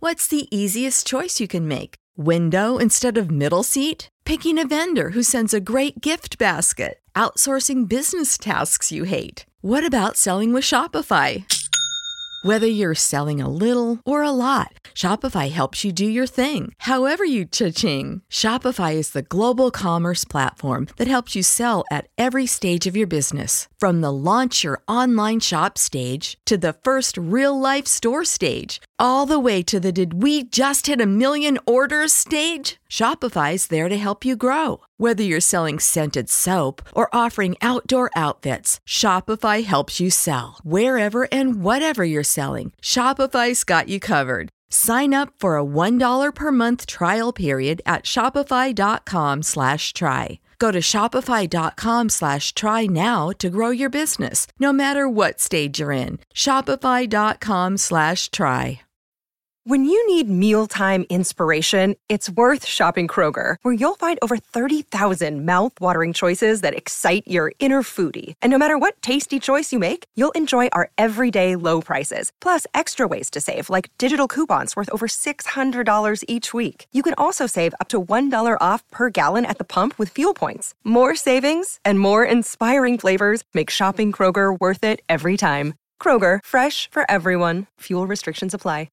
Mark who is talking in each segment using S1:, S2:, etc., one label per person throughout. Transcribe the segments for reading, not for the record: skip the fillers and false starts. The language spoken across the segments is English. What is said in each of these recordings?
S1: What's the easiest choice you can make? Window instead of middle seat? Picking a vendor who sends a great gift basket? Outsourcing business tasks you hate? What about selling with Shopify? Whether you're selling a little or a lot, Shopify helps you do your thing, however you cha-ching. Shopify is the global commerce platform that helps you sell at every stage of your business. From the launch your online shop stage to the first real-life store stage, all the way to the did we just hit a million orders stage. Shopify's there to help you grow. Whether you're selling scented soap or offering outdoor outfits, Shopify helps you sell. Wherever and whatever you're selling, Shopify's got you covered. Sign up for a $1 per month trial period at shopify.com/try. Go to shopify.com/try now to grow your business, no matter what stage you're in. Shopify.com/try.
S2: When you need mealtime inspiration, it's worth shopping Kroger, where you'll find over 30,000 mouth-watering choices that excite your inner foodie. And no matter what tasty choice you make, you'll enjoy our everyday low prices, plus extra ways to save, like digital coupons worth over $600 each week. You can also save up to $1 off per gallon at the pump with fuel points. More savings and more inspiring flavors make shopping Kroger worth it every time. Kroger, fresh for everyone. Fuel restrictions apply.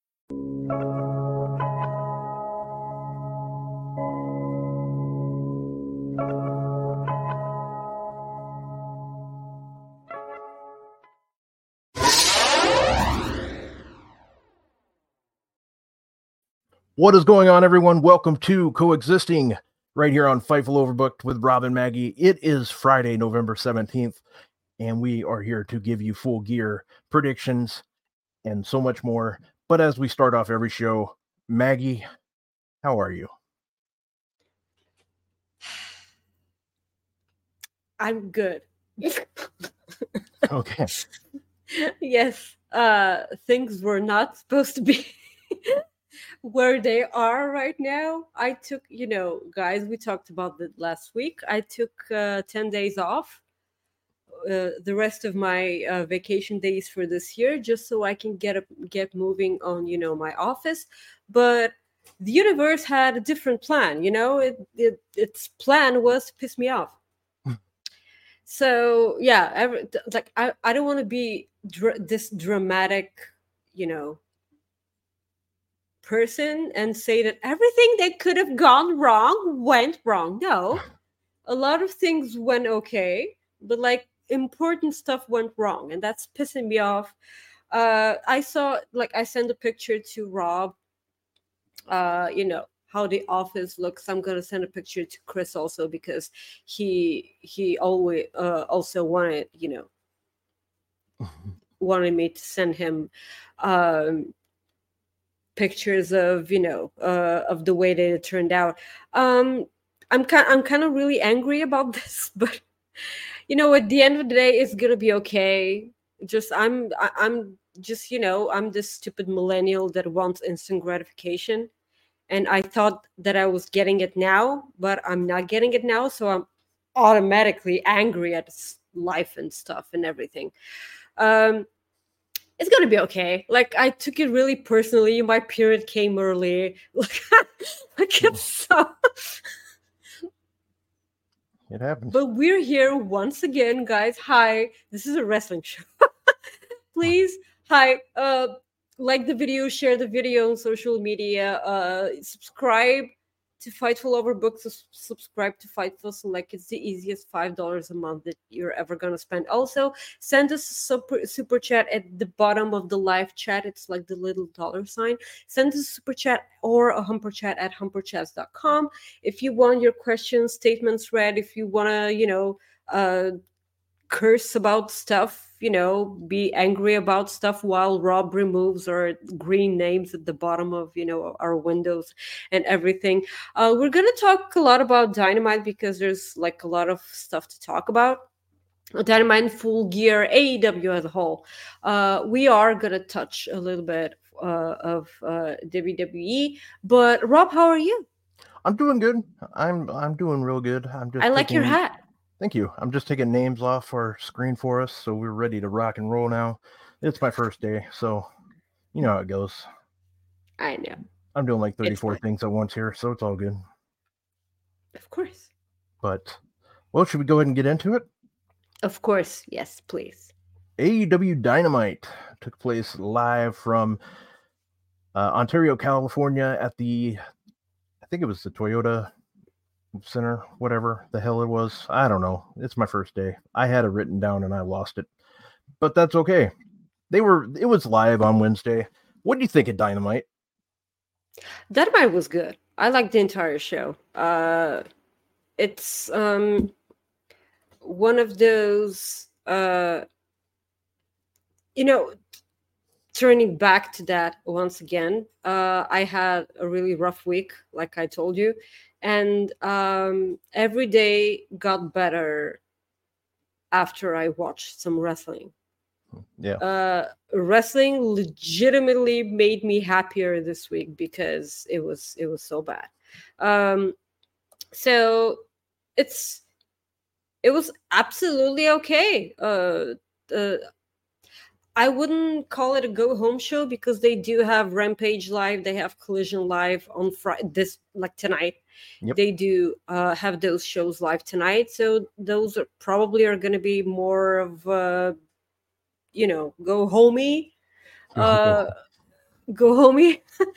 S3: What is going on, everyone? Welcome to Coexisting right here on Fightful Overbooked with Rob and Maggie. It is Friday, November 17th, and we are here to give you full gear predictions and so much more. But as we start off every show, Maggie, how are you?
S4: I'm good.
S3: Okay.
S4: Yes, things were not supposed to be where they are right now. I took, guys, we talked about that last week. I took 10 days off, the rest of my vacation days for this year, just so I can get moving on, my office. But the universe had a different plan, its plan was to piss me off. So yeah, I don't want to be this dramatic, person and say that everything that could have gone wrong went wrong. No, a lot of things went okay, but important stuff went wrong, and that's pissing me off. I sent a picture to Rob, how the office looks. I'm gonna send a picture to Chris also, because he always also wanted wanted me to send him pictures of of the way that it turned out. I'm kind of really angry about this, but at the end of the day, it's gonna be okay. I'm this stupid millennial that wants instant gratification, and I thought that I was getting it now, but I'm not getting it now, so I'm automatically angry at life and stuff and everything. It's gonna be okay. I took it really personally. My period came early. It's so.
S3: It happens.
S4: But we're here once again, guys. Hi, this is a wrestling show. Please, hi. Like the video, share the video on social media. Subscribe to Fightful Overbooked. Subscribe to Fightful Select. It's the easiest $5 a month that you're ever gonna spend. Also, send us a super chat at the bottom of the live chat. It's like the little $sign. Send us a super chat or a humper chat at humperchats.com if you want your questions, statements read. If you wanna, curse about stuff, be angry about stuff while Rob removes our green names at the bottom of, our windows and everything. We're going to talk a lot about Dynamite, because there's a lot of stuff to talk about. Dynamite, Full Gear, AEW as a whole. We are going to touch a little bit of WWE. But Rob, how are you?
S3: I'm doing good. I'm doing real good.
S4: I like your hat.
S3: Thank you. I'm just taking names off our screen for us, so we're ready to rock and roll now. It's my first day, so you know how it goes.
S4: I know.
S3: I'm doing like
S4: It's
S3: 34
S4: fine.
S3: things at once here, so it's all good.
S4: Of course.
S3: But, well, should we go ahead and get into it?
S4: Of course. Yes, please.
S3: AEW Dynamite took place live from Ontario, California at I think it was the Toyota Center, whatever the hell it was. I don't know. It's my first day. I had it written down and I lost it, but that's okay. It was live on Wednesday. What do you think of Dynamite?
S4: Dynamite was good. I liked the entire show. It's one of those turning back to that once again. I had a really rough week, like I told you, and every day got better after I watched some wrestling.
S3: Yeah.
S4: Wrestling legitimately made me happier this week because it was so bad. So it was absolutely okay. I wouldn't call it a go home show because they do have Rampage live, they have Collision live on Friday, tonight.
S3: Yep.
S4: They do have those shows live tonight, so those are probably going to be more of go homey. Go homey.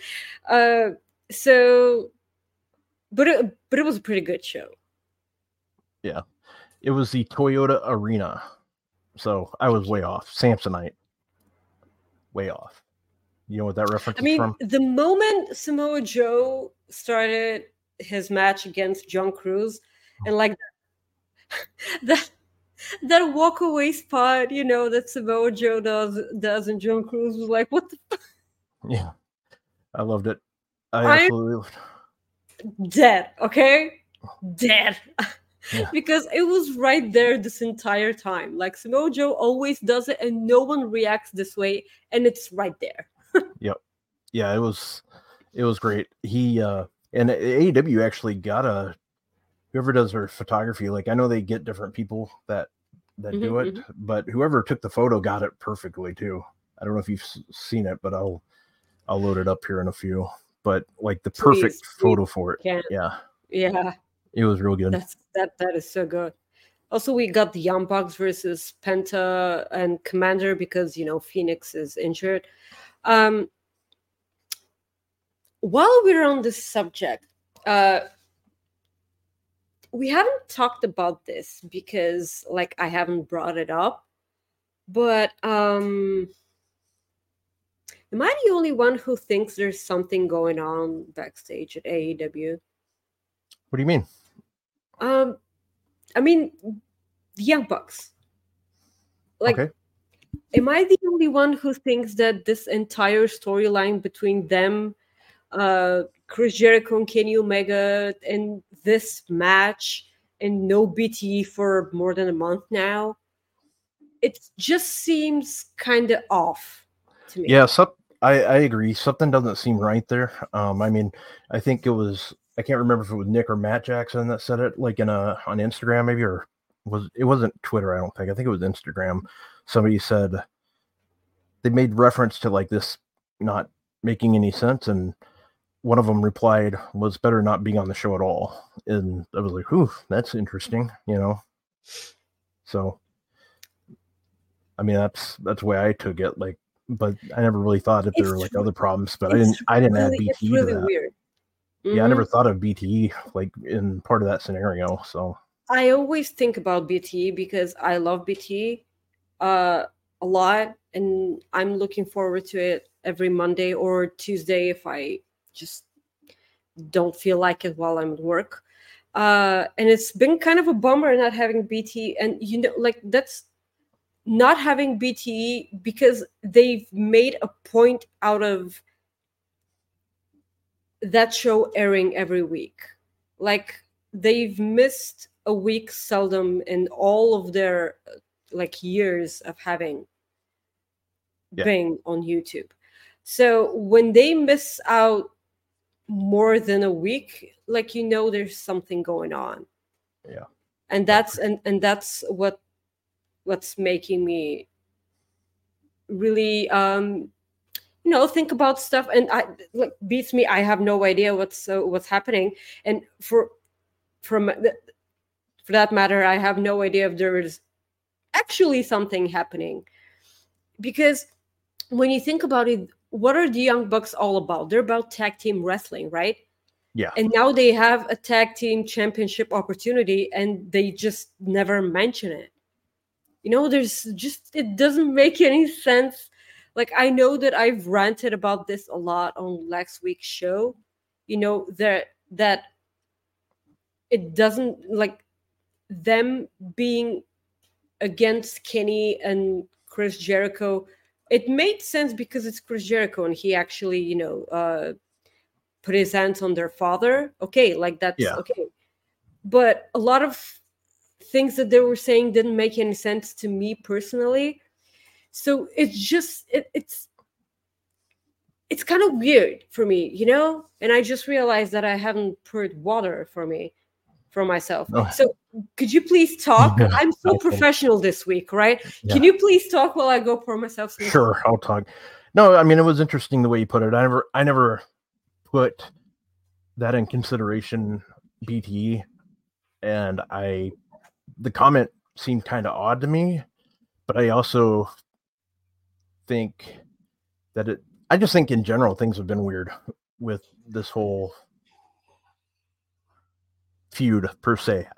S4: So but it was a pretty good show.
S3: Yeah. It was the Toyota Arena. So I was way off. Samsonite. Way off. You know what that reference is from?
S4: The moment Samoa Joe started his match against John Cruz, and like that walk away spot, that Samoa Joe does, and John Cruz was like, "What the fuck?"
S3: Yeah, I loved it. I absolutely loved
S4: it. Dead, okay, dead. Yeah. Because it was right there this entire time. Like Samoa Joe always does it, and no one reacts this way, and it's right there.
S3: Yep. Yeah, it was great. He and AEW actually got whoever does their photography. Like I know they get different people that do it, but whoever took the photo got it perfectly too. I don't know if you've seen it, but I'll load it up here in a few. But like the perfect photo for it. Yeah.
S4: Yeah.
S3: It was real good.
S4: That is so good. Also, we got the Young Bucks versus Penta and Commander because Phoenix is injured. While we're on this subject, we haven't talked about this because I haven't brought it up. But am I the only one who thinks there's something going on backstage at AEW?
S3: What do you mean?
S4: I mean, the Young Bucks.
S3: Okay.
S4: Am I the only one who thinks that this entire storyline between them, Chris Jericho and Kenny Omega, and this match, and no BTE for more than a month now, it just seems kind of off to me.
S3: Yeah, I agree. Something doesn't seem right there. I think it was, I can't remember if it was Nick or Matt Jackson that said it, on Instagram maybe, or it wasn't Twitter, I don't think. I think it was Instagram. Somebody said they made reference to this not making any sense, and one of them replied, was better not being on the show at all. And I was like, "Ooh, that's interesting," So, that's the way I took it. But I never really thought that there were other problems. But I didn't add BTE
S4: it's really
S3: to that.
S4: Weird.
S3: Yeah, I never thought of BTE in part of that scenario. So
S4: I always think about BTE because I love BTE a lot, and I'm looking forward to it every Monday or Tuesday if I just don't feel like it while I'm at work. And it's been kind of a bummer not having BTE, and that's not having BTE because they've made a point out of that show airing every week. They've missed a week seldom in all of their years of having Bing on YouTube. So when they miss out more than a week, there's something going on.
S3: Yeah.
S4: And that's and that's what's making me really think about stuff, and beats me. I have no idea what's happening, and for that matter, I have no idea if there is actually something happening. Because when you think about it, what are the Young Bucks all about? They're about tag team wrestling, right?
S3: Yeah.
S4: And now they have a tag team championship opportunity, and they just never mention it. It doesn't make any sense. Like, I know that I've ranted about this a lot on last week's show, that it doesn't, like, them being against Kenny and Chris Jericho. It made sense because it's Chris Jericho, and he actually, put his hands on their father. Okay, like, that's okay. But a lot of things that they were saying didn't make any sense to me personally. So it's just it's kind of weird for me, and I just realized that I haven't poured water for myself.
S3: Oh.
S4: So could you please talk? I'm so professional this week, right?
S3: Yeah.
S4: Can you please talk while I go pour myself some
S3: Sure, I'll talk. No, I mean, it was interesting the way you put it. I never put that in consideration, BTE, and the comment seemed kind of odd to me, but I also think that I just think in general things have been weird with this whole feud per se.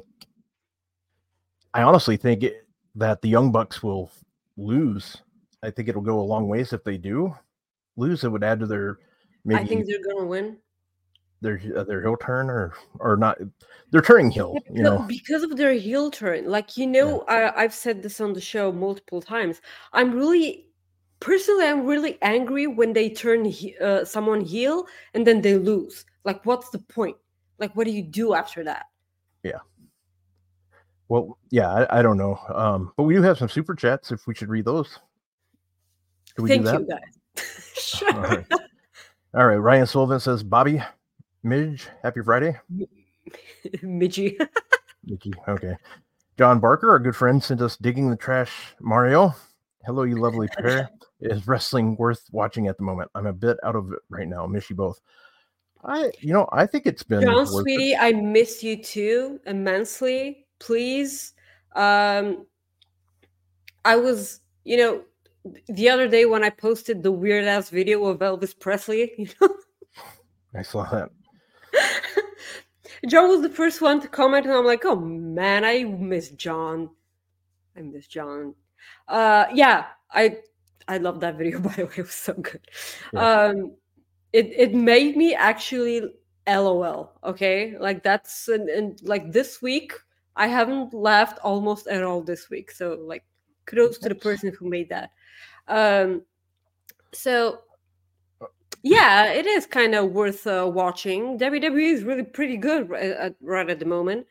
S3: I honestly think that the Young Bucks will lose. I think it'll go a long ways if they do lose. It would add to their maybe.
S4: I think they're gonna win.
S3: Their heel turn or not. They're turning heel,
S4: because of their heel turn. Like, I've said this on the show multiple times. I'm really angry when they turn someone heel and then they lose. Like, what's the point? Like, what do you do after that?
S3: Yeah. Well, yeah, I don't know. But we do have some super chats if we should read those.
S4: Can we do that? Thank you, guys. Sure.
S3: All right. Ryan Sullivan says, Bobby, Midge, happy Friday.
S4: Midgie.
S3: Mickey, okay. John Barker, our good friend, sent us Digging the Trash Mario. Hello, you lovely pair. Is wrestling worth watching at the moment? I'm a bit out of it right now. Miss you both. I think it's been
S4: John, sweetie, I miss you too immensely. Please. I was, the other day when I posted the weird ass video of Elvis Presley,
S3: I saw that.
S4: John was the first one to comment, and I'm like, oh man, I miss John. Yeah, I love that video, by the way. It was so good. Yeah. It made me actually LOL. Okay, like that's and like this week I haven't laughed almost at all this week. So like kudos to the person who made that. So yeah, it is kind of worth watching. WWE is really pretty good right at the moment.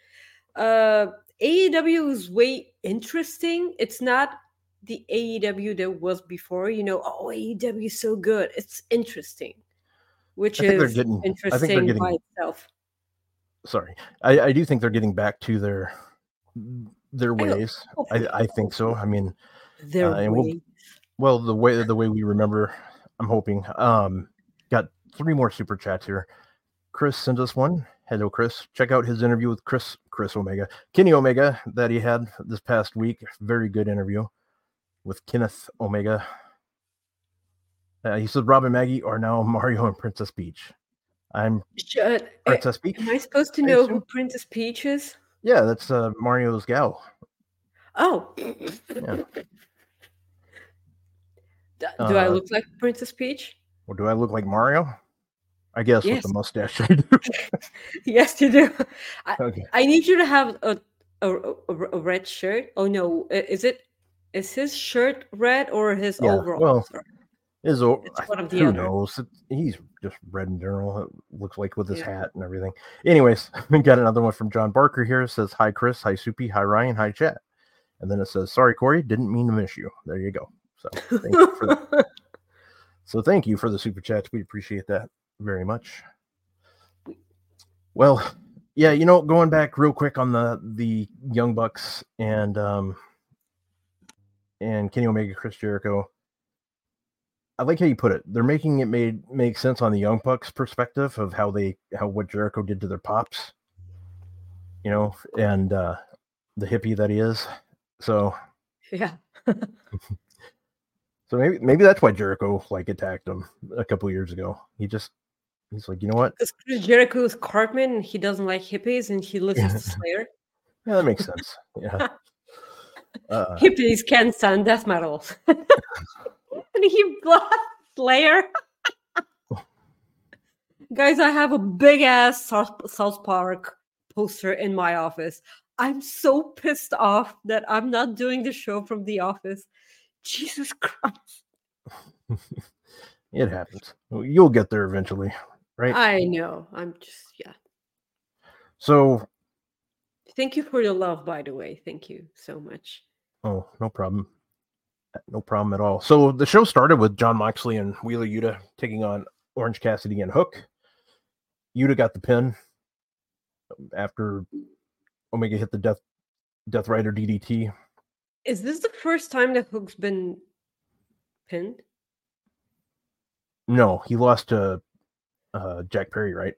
S4: AEW is way interesting. It's not the AEW that was before. AEW is so good. It's interesting, which is interesting by itself.
S3: Sorry, I do think they're getting back to their ways. I think so. I mean,
S4: their ways.
S3: Well, the way we remember. I'm hoping. Got 3 more super chats here. Chris sent us one. Hello, Chris. Check out his interview with Chris Kenny Omega that he had this past week. Very good interview with Kenneth Omega. He said Rob and Maggie are now Mario and Princess Peach. I'm Princess Peach.
S4: Am I supposed to know who Princess Peach is?
S3: Yeah, that's Mario's gal.
S4: Oh. Yeah. Do I look like Princess Peach?
S3: Well, do I look like Mario? I guess yes. With the mustache I do.
S4: Yes, you do.
S3: Okay.
S4: I need you to have a red shirt. Oh no, is his shirt red or his overall?
S3: Well, who knows? He's just red in general. It looks like with his hat and everything. Anyways, we got another one from John Barker here. It says, hi, Chris. Hi, Soupy. Hi, Ryan. Hi, chat. And then it says, sorry, Corey. Didn't mean to miss you. There you go. So thank you for that. So thank you for the super chats. We appreciate that very much. Well, yeah, going back real quick on the Young Bucks and Kenny Omega, Chris Jericho. I think they're getting. I think they're getting back to their ways. I think so. I mean, well, the way we remember. I'm hoping. Yeah, going back real quick on the Young Bucks and Kenny Omega, Chris Jericho. I like how you put it. They're making it make sense on the Young Bucks perspective of how what Jericho did to their pops, and the hippie that he is. So
S4: Yeah.
S3: So maybe that's why Jericho attacked him a couple years ago. He's like, you know what?
S4: Because Chris Jericho is Cartman, and he doesn't like hippies, and he listens to Slayer.
S3: Yeah, that makes sense. Yeah.
S4: Hippies can't stand death metal. And he blasts Slayer. Guys, I have a big ass South Park poster in my office. I'm so pissed off that I'm not doing the show from the office. Jesus Christ.
S3: It happens. You'll get there eventually, right?
S4: I know. Yeah.
S3: So
S4: thank you for your love, by the way. Thank you so much.
S3: Oh, no problem. No problem at all. So the show started with Jon Moxley and Wheeler Yuta taking on Orange Cassidy and Hook. Yuta got the pin after Omega hit the Death Rider DDT.
S4: Is this the first time that Hook's been pinned?
S3: No, he lost to Jack Perry, right?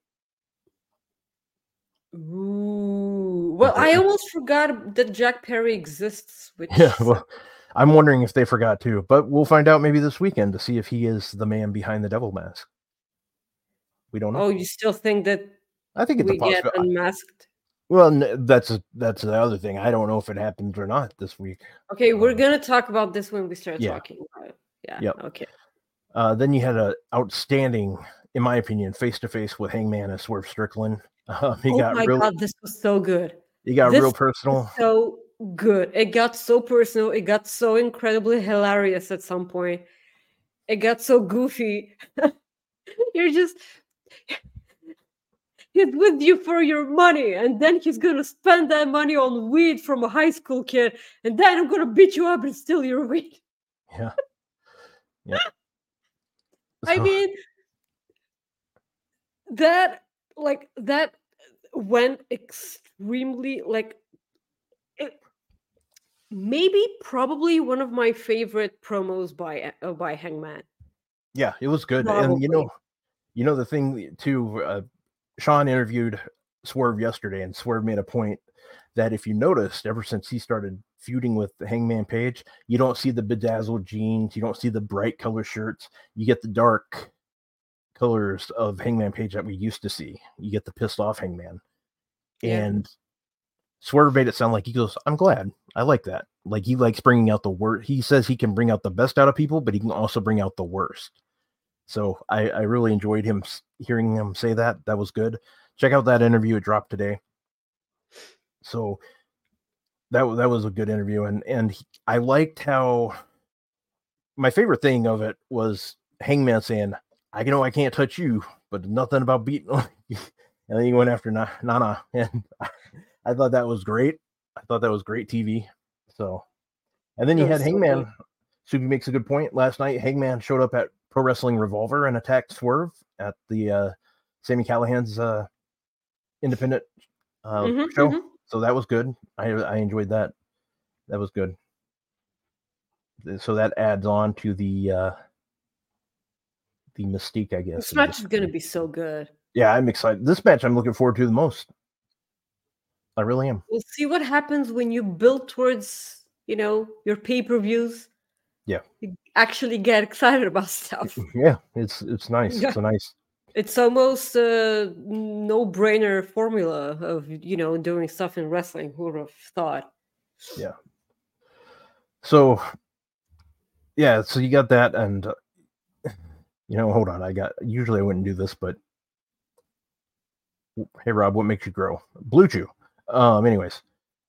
S4: Ooh. Well, I almost forgot that Jack Perry exists.
S3: Yeah, well, I'm wondering if they forgot too. But we'll find out maybe this weekend to see if he is the man behind the devil mask. We don't know.
S4: Oh, you still think that
S3: I think it's
S4: we get unmasked?
S3: Well, that's the other thing. I don't know if it happens or not this week.
S4: Okay, we're gonna talk about this when we start talking about it. Yeah.
S3: Yep.
S4: Okay.
S3: Then you had an outstanding, in my opinion, face-to-face with Hangman and Swerve Strickland.
S4: God, this was so good.
S3: He got real personal.
S4: So good. It got so personal. It got so incredibly hilarious at some point. It got so goofy. He's with you for your money, and then he's gonna spend that money on weed from a high school kid, and then I'm gonna beat you up and steal your weed.
S3: Yeah. Yeah.
S4: I mean, that went extremely probably one of my favorite promos by Hangman.
S3: Yeah, it was good.
S4: Probably.
S3: And the thing too, Sean interviewed Swerve yesterday, and Swerve made a point that if you noticed, ever since he started feuding with the Hangman Page, you don't see the bedazzled jeans, you don't see the bright color shirts, you get the dark colors of Hangman Page that we used to see. You get the pissed off Hangman.
S4: Yeah.
S3: And Swerve made it sound like, he goes, I'm glad. I like that. Like, he likes bringing out the worst. He says he can bring out the best out of people, but he can also bring out the worst. So I really enjoyed hearing him say that. That was good. Check out that interview. It dropped today. So that was a good interview. And I liked how, my favorite thing of it was Hangman saying, I know I can't touch you, but nothing about beating. And then he went after Nana. And I thought that was great. I thought that was great TV. So, and then you had Hangman. Subi makes a good point. Last night, Hangman showed up at Pro Wrestling Revolver and attacked Swerve at the Sami Callihan's independent show. So that was good. I enjoyed that. That was good. So that adds on to the mystique, I guess.
S4: This match is going to be so good.
S3: Yeah, I'm excited. This match I'm looking forward to the most. I really am.
S4: We'll see what happens when you build towards, your pay-per-views.
S3: Yeah.
S4: You actually get excited about stuff.
S3: Yeah, it's nice.
S4: Yeah. It's almost a no-brainer formula of, doing stuff in wrestling. Who would have thought?
S3: Yeah. So you got that, and hold on. Usually I wouldn't do this, but hey, Rob, what makes you grow? Blue Chew. Anyways.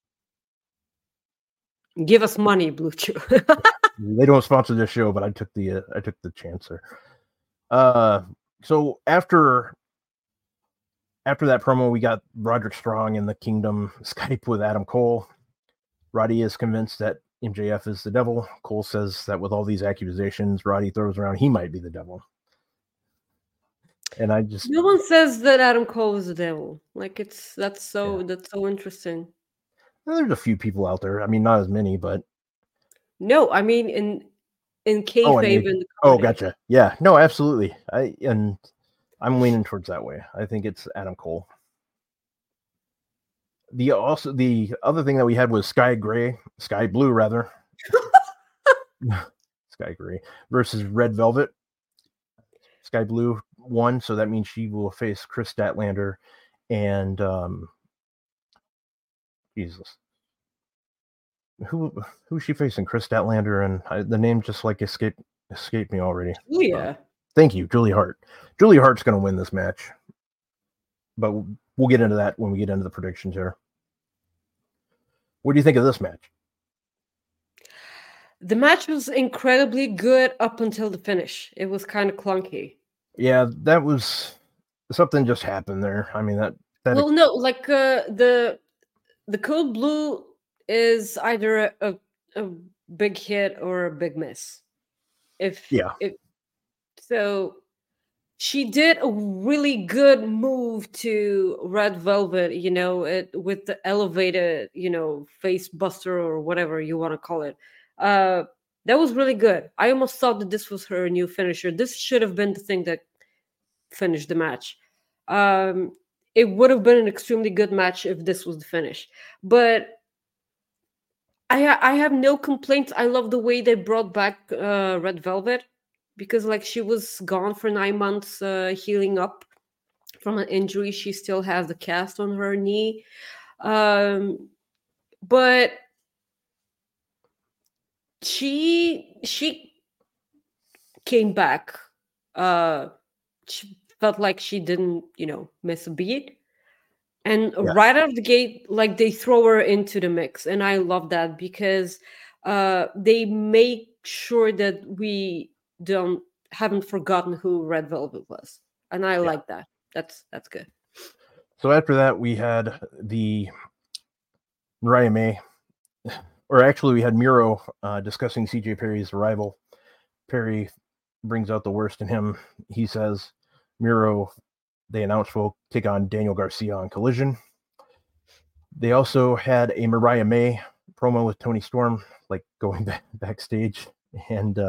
S4: Give us money, Blue Chew.
S3: They don't sponsor this show, but I took the chance there. So after that promo, we got Roderick Strong in the Kingdom Skype with Adam Cole. Roddy is convinced that MJF is the devil. Cole says that with all these accusations Roddy throws around, he might be the devil. And
S4: no one says that Adam Cole is the devil. That's so interesting.
S3: Well, there's a few people out there. I mean, not as many, but
S4: no, I mean in kayfabe in the
S3: Oh,
S4: comedy.
S3: gotcha. Yeah, no, absolutely. I'm leaning towards that way. I think it's Adam Cole. The other thing that we had was Sky Blue rather, Sky Gray versus Red Velvet. Sky Blue won, so that means she will face Chris Statlander and Jesus. Who's she facing? Chris Statlander and the name just like escaped me already.
S4: Julia.
S3: Thank you, Julia Hart. Julia Hart's going to win this match, but we'll get into that when we get into the predictions here. What do you think of this match?
S4: The match was incredibly good up until the finish. It was kind of clunky.
S3: Yeah, that was something just happened there. I mean that.
S4: Well, no, like the Code Blue is either a big hit or a big miss. So she did a really good move to Red Velvet, with the elevated, face buster or whatever you want to call it. That was really good. I almost thought that this was her new finisher. This should have been the thing that finished the match. It would have been an extremely good match if this was the finish. But I have no complaints. I love the way they brought back Red Velvet, because like she was gone for 9 months, healing up from an injury. She still has the cast on her knee. But she came back. She felt like she didn't, miss a beat. And right out of the gate, like they throw her into the mix. And I love that because they make sure that we haven't forgotten who Red Velvet was. And I like that. That's good.
S3: So after that, we had the Mariah May, or actually we had Miro discussing CJ Perry's arrival. Perry brings out the worst in him. He says, Miro, they announced, will take on Daniel Garcia on Collision. They also had a Mariah May promo with Toni Storm, like going backstage, and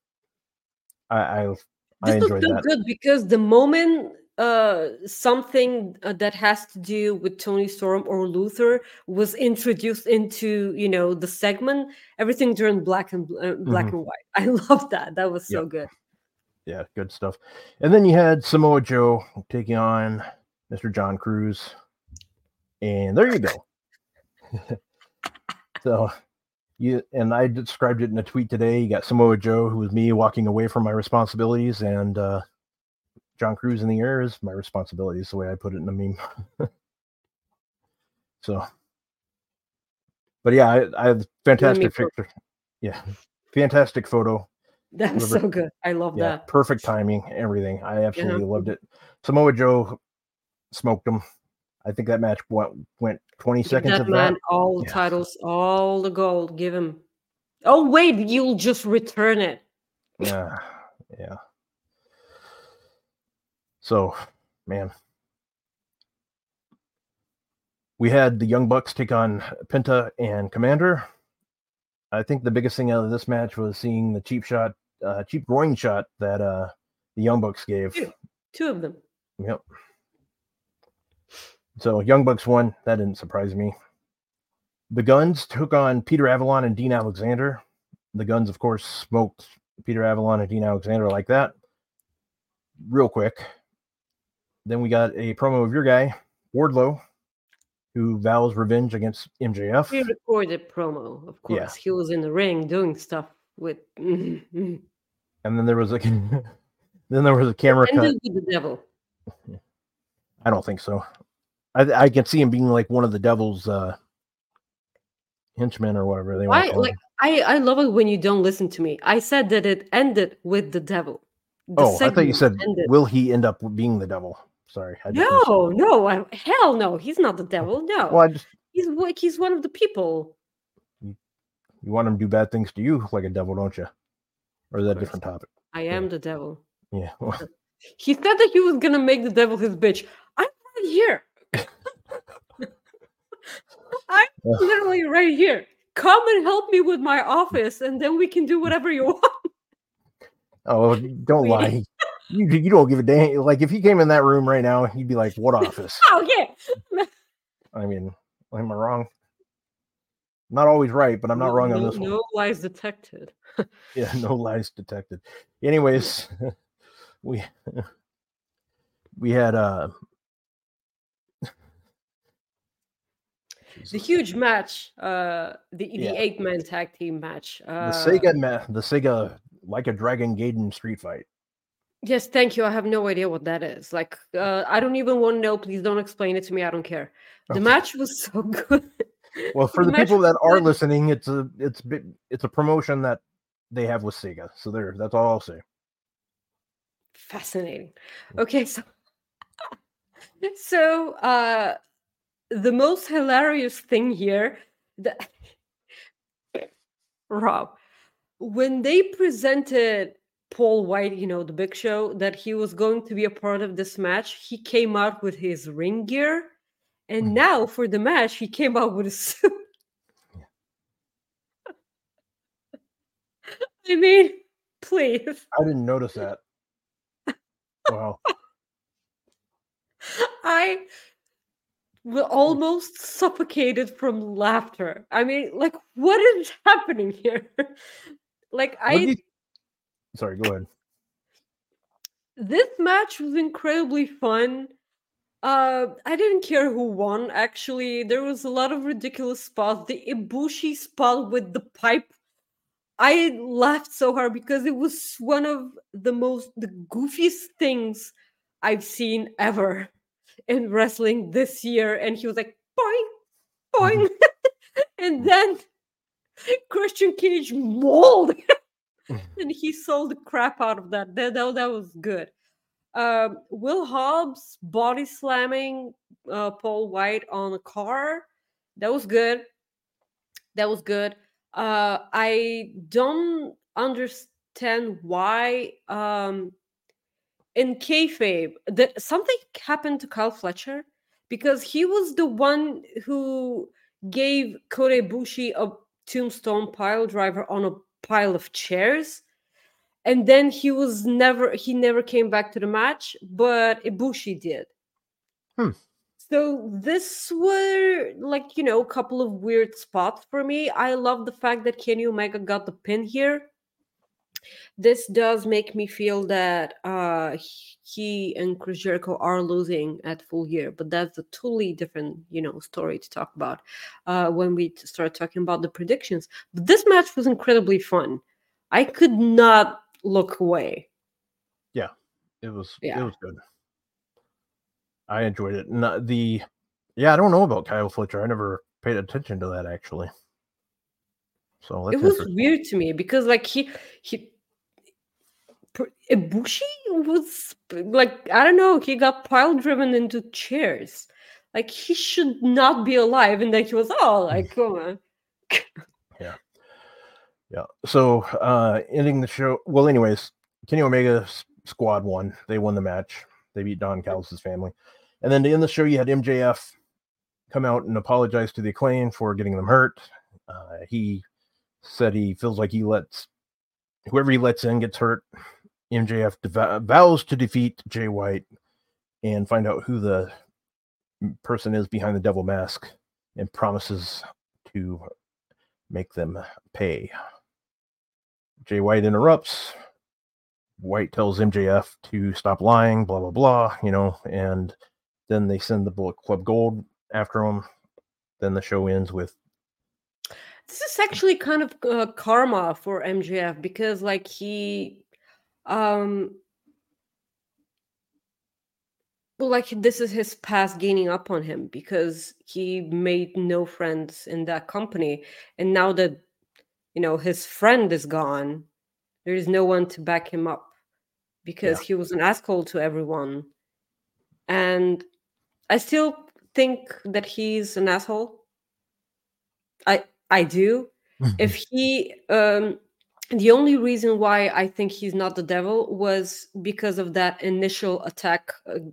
S3: I enjoyed that.
S4: Good because the moment something that has to do with Toni Storm or Luther was introduced into the segment, everything turned black and white. I love that. That was so good.
S3: Yeah, good stuff. And then you had Samoa Joe taking on Mr. John Cruz. And there you go. So I described it in a tweet today. You got Samoa Joe, who was me walking away from my responsibilities, and John Cruz in the air is my responsibilities, the way I put it in the meme. So, but yeah, I have fantastic picture. Yeah, fantastic photo.
S4: That was so good. I love that.
S3: Perfect timing, everything. I absolutely loved it. Samoa Joe smoked him. I think that match went 20 seconds of that.
S4: All the titles, all the gold. Give him. Oh, wait, you'll just return it.
S3: Yeah. So, man. We had the Young Bucks take on Penta and Commander. I think the biggest thing out of this match was seeing the cheap groin shot that the Young Bucks gave.
S4: Two of them.
S3: Yep. So Young Bucks won. That didn't surprise me. The Guns took on Peter Avalon and Dean Alexander. The Guns, of course, smoked Peter Avalon and Dean Alexander like that. Real quick. Then we got a promo of your guy, Wardlow, who vows revenge against MJF.
S4: We recorded promo, of course. Yeah. He was in the ring doing stuff with.
S3: And then there was a camera cut.
S4: With the devil.
S3: I don't think so. I can see him being like one of the devil's henchmen or whatever they want.
S4: I love it when you don't listen to me. I said that it ended with the devil.
S3: I thought you said, will he end up being the devil? Sorry.
S4: No, hell no. He's not the devil. No.
S3: Well,
S4: he's one of the people.
S3: You want him to do bad things to you like a devil, don't you? Or is that a different topic?
S4: I am the devil.
S3: Yeah.
S4: He said that he was going to make the devil his bitch. I'm right here. I'm literally right here. Come and help me with my office, and then we can do whatever you want.
S3: Oh, don't lie. You don't give a damn. Like if he came in that room right now, he'd be like, "What office?"
S4: Oh yeah.
S3: I mean, am I wrong? Not always right, but I'm not wrong on this one.
S4: No lies detected.
S3: Yeah, no lies detected. Anyways, we had
S4: the huge match, the 8-man tag team match.
S3: The Sega Like a Dragon Gaiden street fight.
S4: Yes, thank you. I have no idea what that is. Like, I don't even want to know. Please don't explain it to me. I don't care. The match was so good.
S3: Well, for the people that are listening, it's a promotion that they have with Sega. So that's all I'll say.
S4: Fascinating. Okay, so the most hilarious thing here, Rob, when they presented Paul White, the Big Show, that he was going to be a part of this match, he came out with his ring gear, and now for the match, he came out with a suit. I mean, please.
S3: I didn't notice that. Wow.
S4: I almost suffocated from laughter. I mean, like, what is happening here? Like,
S3: Sorry, go ahead.
S4: This match was incredibly fun. I didn't care who won, actually. There was a lot of ridiculous spots. The Ibushi spot with the pipe, I laughed so hard because it was one of the goofiest things I've seen ever in wrestling this year. And he was like, boing, boing. And then Christian Cage mauled and he sold the crap out of that. That was good. Will Hobbs body slamming Paul White on a car. That was good. I don't understand why in kayfabe that something happened to Kyle Fletcher because he was the one who gave Kota Ibushi a tombstone pile driver on a pile of chairs. And then he never came back to the match, but Ibushi did. So this were a couple of weird spots for me. I love the fact that Kenny Omega got the pin here. This does make me feel that he and Chris Jericho are losing at Full Gear, but that's a totally different, story to talk about when we start talking about the predictions. But this match was incredibly fun. I could not look away.
S3: Yeah, it was good. I enjoyed it. I don't know about Kyle Fletcher. I never paid attention to that actually. So
S4: it was weird to me because Ibushi was I don't know, he got pile driven into chairs. Like he should not be alive, and then he was come on.
S3: Yeah. So ending the show. Well, anyways, Kenny Omega's squad won. They won the match. They beat Don Callis' family. And then to end the show, you had MJF come out and apologize to the Acclaim for getting them hurt. He said he feels like whoever he lets in gets hurt. MJF vows to defeat Jay White and find out who the person is behind the devil mask and promises to make them pay. Jay White interrupts. White tells MJF to stop lying, blah, blah, blah, and then they send the Bullet Club Gold after him. Then the show ends with...
S4: This is actually kind of karma for MJF because, he... this is his past gaining up on him because he made no friends in that company. And now that, his friend is gone, there is no one to back him up because he was an asshole to everyone. And I still think that he's an asshole. I do. If he... the only reason why I think he's not the devil was because of that initial attack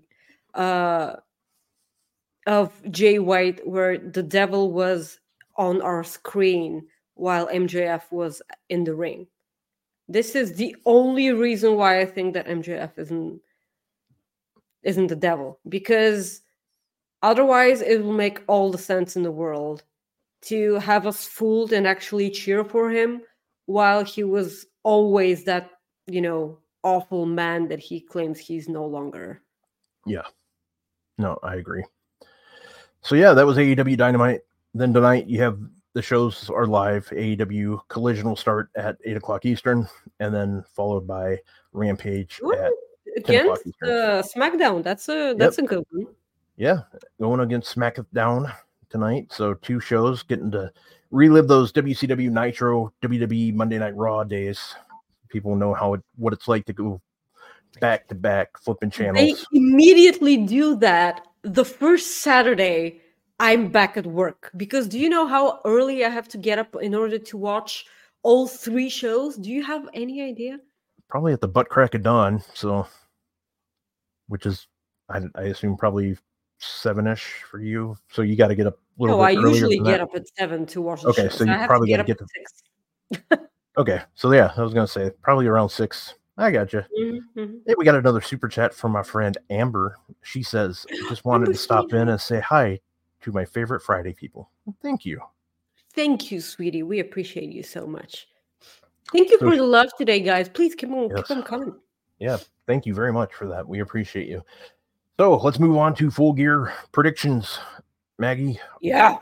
S4: of Jay White, where the devil was on our screen while MJF was in the ring. This is the only reason why I think that MJF isn't the devil, because otherwise it will make all the sense in the world to have us fooled and actually cheer for him while he was always that, awful man that he claims he's no longer.
S3: Yeah. No, I agree. So yeah, that was AEW Dynamite. Then tonight you have the shows are live. AEW Collision will start at 8 o'clock Eastern, and then followed by Rampage at 10 o'clock
S4: Against
S3: Eastern.
S4: SmackDown. That's a good one.
S3: Yeah, going against SmackDown tonight. So 2 shows, getting to relive those WCW Nitro, WWE Monday Night Raw days. People know what it's like to go back to back, flipping channels.
S4: They immediately do that the first Saturday I'm back at work, because do you know how early I have to get up in order to watch all 3 shows? Do you have any idea?
S3: Probably at the butt crack of dawn. So, which is, I assume, probably 7-ish for you. So you got to get up a little bit earlier.
S4: No, I usually get up at 7 to watch the show.
S3: So you probably got to get to
S4: 6.
S3: Okay, so yeah, I was gonna say probably around 6. I got you.
S4: Mm-hmm.
S3: Hey, we got another super chat from my friend Amber. She says, "Just wanted to stop in and say hi to my favorite Friday people." Thank you.
S4: Thank you, sweetie. We appreciate you so much. Thank you for the love today, guys. Please keep on coming.
S3: Yeah, thank you very much for that. We appreciate you. So let's move on to Full Gear predictions, Maggie.
S4: Yeah.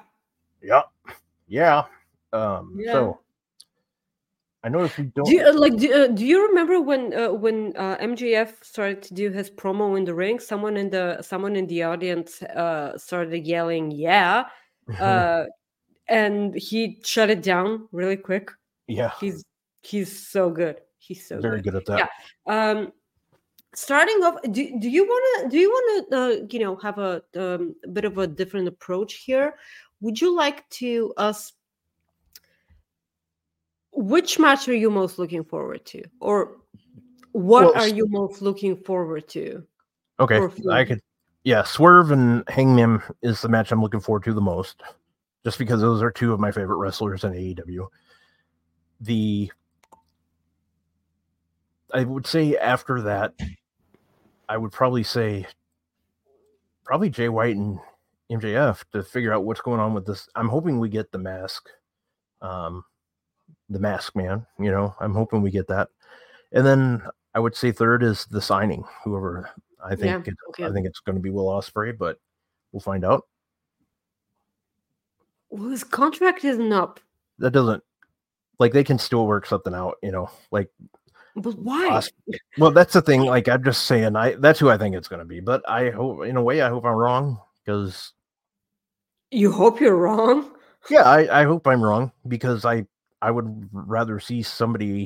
S3: So I noticed we don't.
S4: Do you remember when MJF started to do his promo in the ring? Someone in the audience started yelling, "Yeah," and he shut it down really quick.
S3: Yeah,
S4: he's so good. He's so
S3: very good at that.
S4: Yeah. Starting off, do you want to have a bit of a different approach here? Would you like to us? Which match are you most looking forward to, or what are you most looking forward to?
S3: Okay, I could. Yeah, Swerve and Hangman is the match I'm looking forward to the most, just because those are 2 of my favorite wrestlers in AEW. I would say after that, I would probably say Jay White and MJF to figure out what's going on with this. I'm hoping we get the mask, the Mask Man. I'm hoping we get that, and then I would say third is the signing. Whoever I think, I think it's going to be Will Ospreay, but we'll find out.
S4: Well, his contract isn't up.
S3: That doesn't they can still work something out,
S4: But why?
S3: Well, that's the thing. I'm just saying, that's who I think it's going to be. But I hope, in a way, I hope I'm wrong, because
S4: you hope you're wrong.
S3: Yeah, I hope I'm wrong, because I would rather see somebody.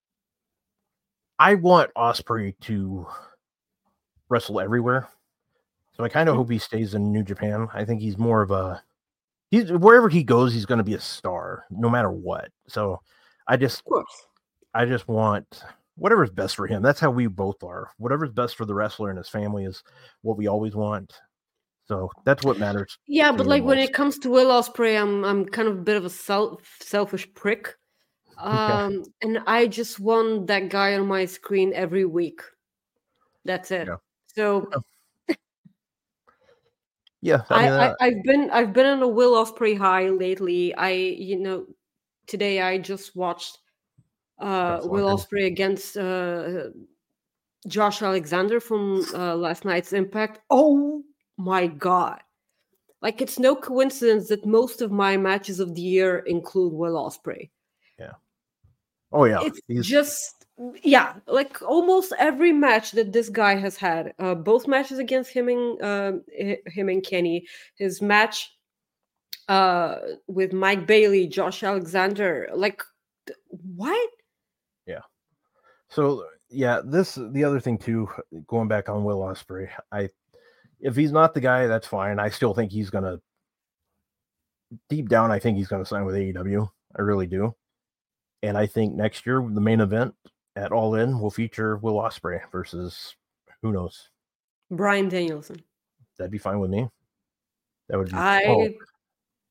S3: I want Ospreay to wrestle everywhere, so I kind of hope he stays in New Japan. I think he's more of wherever he goes, he's going to be a star, no matter what. So I just want whatever's best for him. That's how we both are. Whatever's best for the wrestler and his family is what we always want. So that's what matters.
S4: Yeah, but when it comes to Will Ospreay, I'm kind of a bit of a selfish prick. And I just want that guy on my screen every week. That's it. Yeah. So
S3: yeah,
S4: I've been on a Will Ospreay high lately. Today I just watched Will Ospreay against Josh Alexander from last night's Impact. Oh my God. It's no coincidence that most of my matches of the year include Will Ospreay.
S3: Yeah. Oh yeah.
S4: It's almost every match that this guy has had, both matches against him and Kenny, his match with Mike Bailey, Josh Alexander, what?
S3: Yeah. So yeah, the other thing too, going back on Will Ospreay, if he's not the guy, that's fine. I still think he's gonna, deep down, I think he's gonna sign with AEW. I really do. And I think next year the main event at All In will feature Will Ospreay versus, who knows,
S4: Bryan Danielson.
S3: That'd be fine with me. That would be.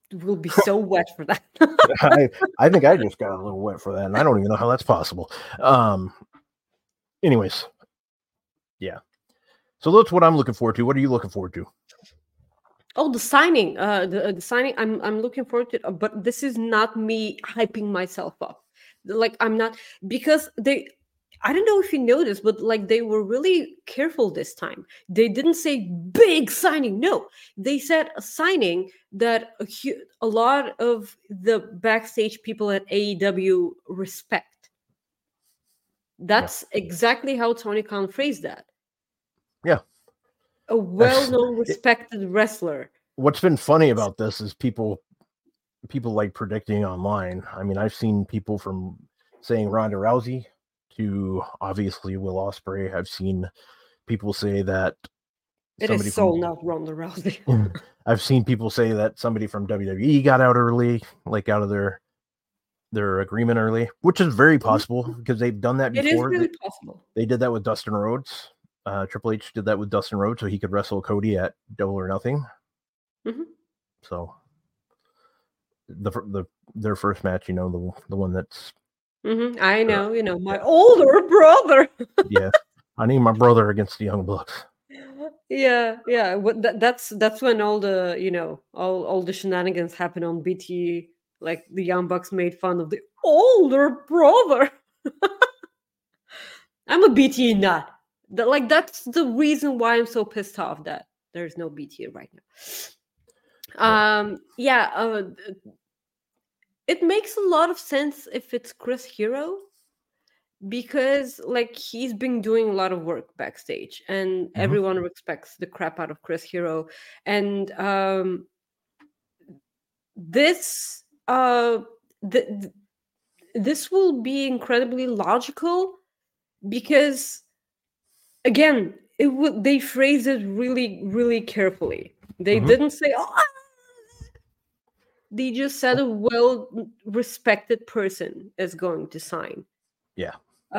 S4: will be so wet for that.
S3: I think I just got a little wet for that, and I don't even know how that's possible. Anyways, yeah. So that's what I'm looking forward to. What are you looking forward to?
S4: Oh, the signing. The signing. I'm looking forward to it, but this is not me hyping myself up. Like I'm not, because they. I don't know if you noticed, but like they were really careful this time. They didn't say big signing. No, they said a signing that a lot of the backstage people at AEW respect. That's exactly how Tony Khan phrased that.
S3: Yeah.
S4: A well-known, respected wrestler.
S3: What's been funny about this is people like predicting online. I mean, I've seen people from saying Ronda Rousey to obviously Will Ospreay. I've seen people say that
S4: it is so not Ronda Rousey.
S3: I've seen people say that somebody from WWE got out early, like out of their agreement early, which is very possible because they've done that before.
S4: It is really possible.
S3: They did that with Dustin Rhodes. Triple H did that with Dustin Rhodes so he could wrestle Cody at Double or Nothing.
S4: Mm-hmm.
S3: So their first match, the one that's
S4: mm-hmm. I know, my older brother.
S3: Yeah, I need my brother against the Young Bucks.
S4: Yeah. That's when all the all the shenanigans happen on BT. Like the Young Bucks made fun of the older brother. I'm a BT nut. That's the reason why I'm so pissed off that there's no BT right now. It makes a lot of sense if it's Chris Hero, because like he's been doing a lot of work backstage, and everyone respects the crap out of Chris Hero, and this will be incredibly logical because, again, they phrased it really, really carefully. They didn't say, they just said a well-respected person is going to sign.
S3: Yeah.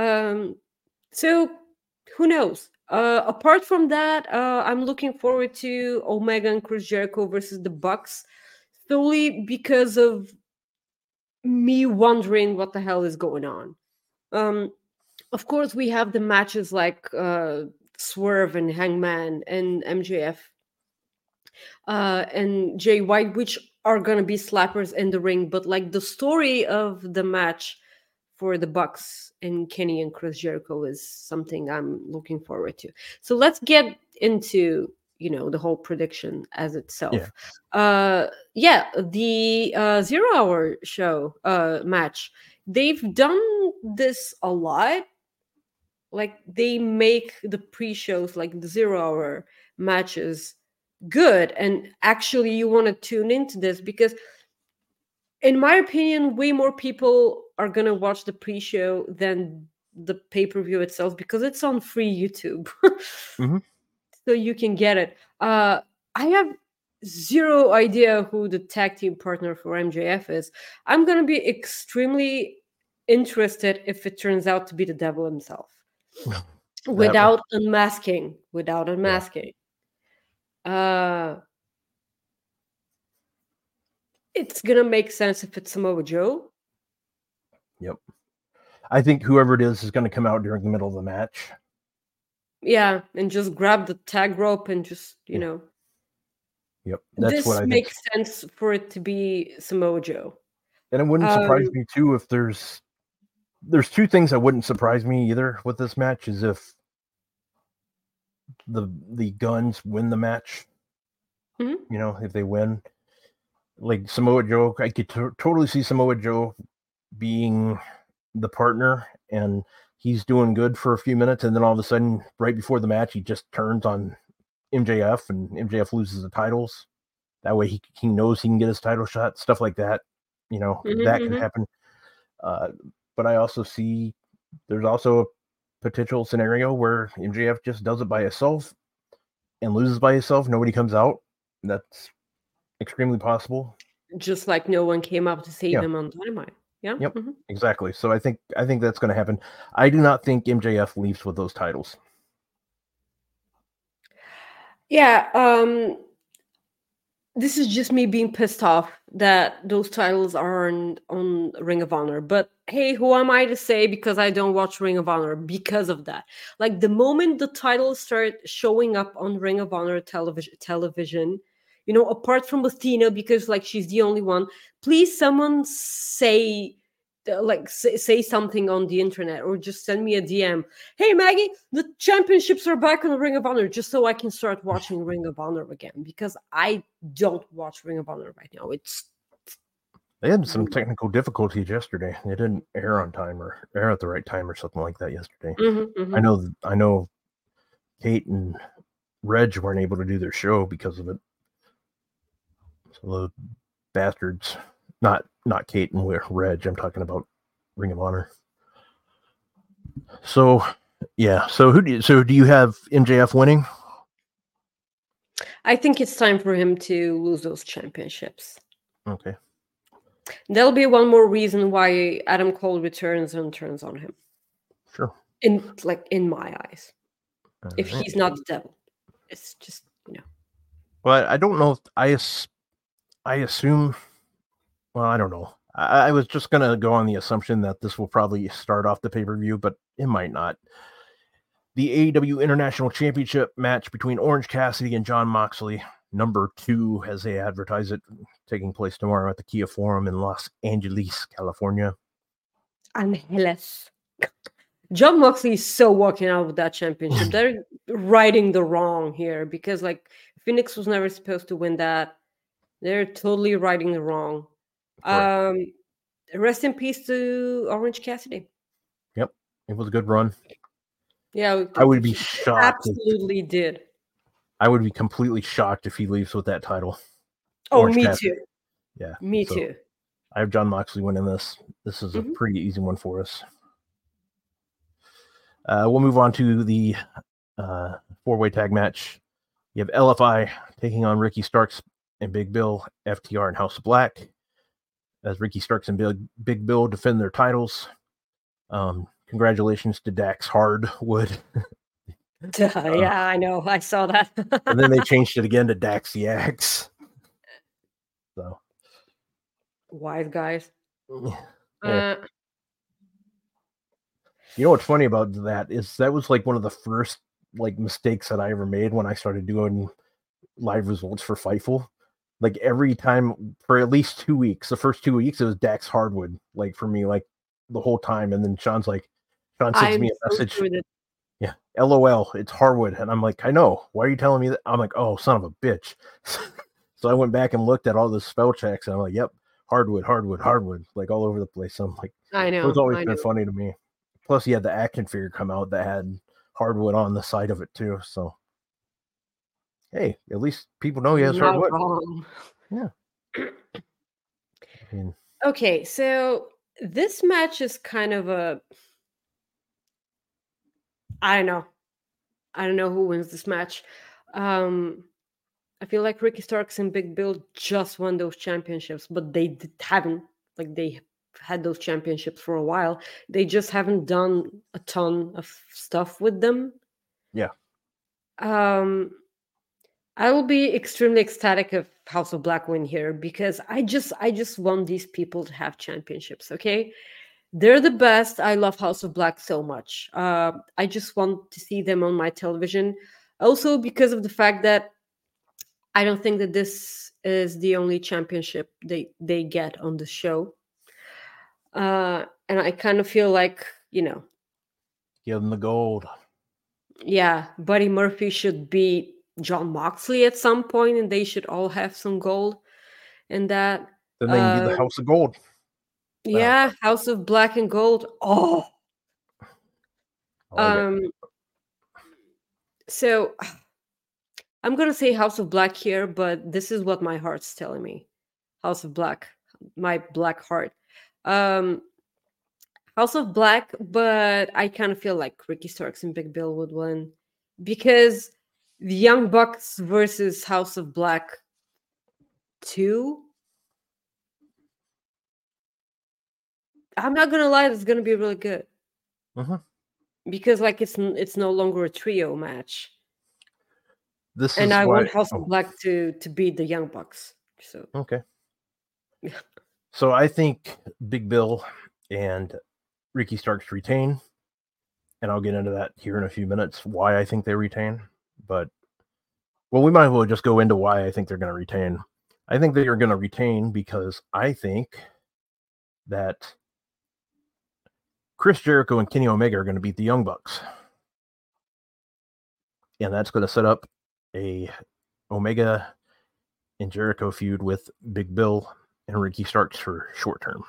S4: So who knows? Apart from that, I'm looking forward to Omega and Chris Jericho versus the Bucks, solely because of me wondering what the hell is going on. Of course, we have the matches like Swerve and Hangman and MJF and Jay White, which are going to be slappers in the ring. But like the story of the match for the Bucks and Kenny and Chris Jericho is something I'm looking forward to. So let's get into the whole prediction as itself. The 0 Hour show match, they've done this a lot. Like they make the pre-shows, like the 0 Hour matches, good, and actually you want to tune into this because, in my opinion, way more people are gonna watch the pre-show than the pay-per-view itself because it's on free YouTube. So you can get it. I have zero idea who the tag team partner for MJF is. I'm gonna be extremely interested if it turns out to be the devil himself. Without unmasking. It's gonna make sense if it's Samoa Joe.
S3: Yep. I think whoever it is going to come out during the middle of the match.
S4: Yeah, and just grab the tag rope and just,
S3: Yep.
S4: That's what I think. This makes sense for it to be Samoa Joe.
S3: And it wouldn't surprise me too if there's two things that wouldn't surprise me either with this match is if the Guns win the match. If they win, like Samoa Joe, I could totally see Samoa Joe being the partner, and he's doing good for a few minutes, and then all of a sudden, right before the match, he just turns on MJF, and MJF loses the titles. That way, he knows he can get his title shot, stuff like that. That can happen. But I also see there's also a potential scenario where MJF just does it by himself and loses by himself. Nobody comes out. That's extremely possible.
S4: Just like no one came up to save him on Dynamite. Yeah.
S3: Yep. Exactly. So I think that's going to happen. I do not think MJF leaves with those titles.
S4: Yeah. this is just me being pissed off that those titles aren't on Ring of Honor. But hey, who am I to say because I don't watch Ring of Honor because of that? Like the moment the titles start showing up on Ring of Honor television, apart from Athena because like she's the only one, please someone say say something on the internet or just send me a DM. Hey Maggie, the championships are back on Ring of Honor, just so I can start watching Ring of Honor again because I don't watch Ring of Honor right now.
S3: They had some technical difficulties yesterday. They didn't air on time or air at the right time or something like that yesterday. I know Kate and Reg weren't able to do their show because of it. So the bastards, not Kate and Reg, I'm talking about Ring of Honor. So yeah, so do you have MJF winning?
S4: I think it's time for him to lose those championships.
S3: Okay.
S4: There'll be one more reason why Adam Cole returns and turns on him.
S3: Sure.
S4: In my eyes. If he's not the devil. It's just,
S3: Well, I don't know if I assume, well, I don't know. I was just going to go on the assumption that this will probably start off the pay-per-view, but it might not. The AEW International Championship match between Orange Cassidy and Jon Moxley, number 2, as they advertise it, taking place tomorrow at the Kia Forum in Los Angeles, California.
S4: Angeles. Jon Moxley is so walking out with that championship. They're righting the wrong here because, like, Phoenix was never supposed to win that. They're totally righting the wrong. Rest in peace to Orange Cassidy.
S3: Yep, it was a good run.
S4: Yeah,
S3: I would be shocked.
S4: Absolutely did.
S3: I would be completely shocked if he leaves with that title.
S4: Oh, Orange Cassidy. Too.
S3: Yeah,
S4: me too.
S3: I have Jon Moxley winning this. This is a pretty easy one for us. We'll move on to the 4-way tag match. You have LFI taking on Ricky Starks and Big Bill, FTR and House of Black, as Ricky Starks and Big Bill defend their titles. Congratulations to Dax Hardwood.
S4: Yeah, I know. I saw that.
S3: And then they changed it again to Dax Yax. So,
S4: wise guys.
S3: Yeah. You know what's funny about that is that was like one of the first like mistakes that I ever made when I started doing live results for Fightful. Like every time for at least 2 weeks, the first 2 weeks it was Dax Hardwood, like for me, like the whole time. And then Sean sends me a message. Sure that... Yeah, LOL, it's Hardwood. And I'm like, I know. Why are you telling me that? I'm like, oh, son of a bitch. So I went back and looked at all the spell checks and I'm like, yep, Hardwood, like all over the place. So I'm like,
S4: I know.
S3: It was always been funny to me. Plus, he had the action figure come out that had Hardwood on the side of it too. So, hey, at least people know he has Hardwood.
S4: Wrong.
S3: Yeah.
S4: Okay, so this match is kind of a. I don't know who wins this match. I feel like Ricky Starks and Big Bill just won those championships, but they haven't. Like they had those championships for a while. They just haven't done a ton of stuff with them.
S3: Yeah.
S4: I will be extremely ecstatic if House of Black win here because I just want these people to have championships, okay? They're the best. I love House of Black so much. I just want to see them on my television. Also because of the fact that I don't think that this is the only championship they get on the show. And I kind of feel like, give
S3: them the gold.
S4: Yeah, Buddy Murphy should beat Jon Moxley at some point, and they should all have some gold. And that.
S3: Then they can do the House of Gold.
S4: Yeah, House of Black and Gold. Oh. So I'm gonna say House of Black here, but this is what my heart's telling me. House of Black, my black heart. House of Black, but I kind of feel like Ricky Starks and Big Bill would win because the Young Bucks versus House of Black 2. I'm not gonna lie, it's gonna be really good because like it's no longer a trio match.
S3: this
S4: And
S3: is
S4: I
S3: why.
S4: want House of Black to beat the Young Bucks. So
S3: Okay. So I think Big Bill and Ricky Starks retain, and I'll get into that here in a few minutes. Why I think they retain, but we might as well just go into why I think they're going to retain. I think they are going to retain because I think that Chris Jericho and Kenny Omega are going to beat the Young Bucks. And that's going to set up a Omega and Jericho feud with Big Bill and Ricky Starks for short term.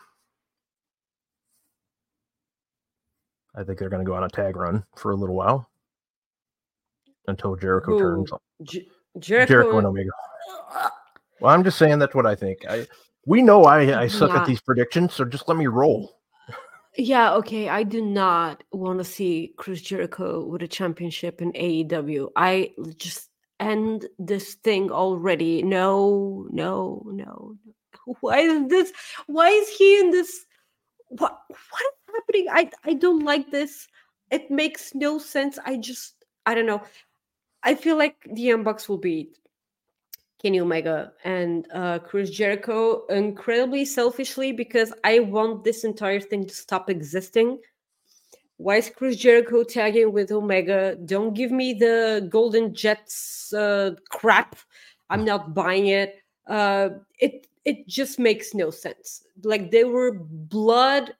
S3: I think they're going to go on a tag run for a little while until Jericho turns. Jericho and Omega. Well, I'm just saying that's what I think. We know I suck at these predictions, so just let me roll.
S4: Yeah, okay. I do not want to see Chris Jericho with a championship in AEW. I just end this thing already. No. Why is this? Why is he in this? What is happening? I don't like this. It makes no sense. I don't know. I feel like the Young Bucks will beat Kenny Omega and Chris Jericho incredibly selfishly because I want this entire thing to stop existing. Why is Chris Jericho tagging with Omega? Don't give me the Golden Jets crap. I'm not buying it. It just makes no sense. Like they were blood,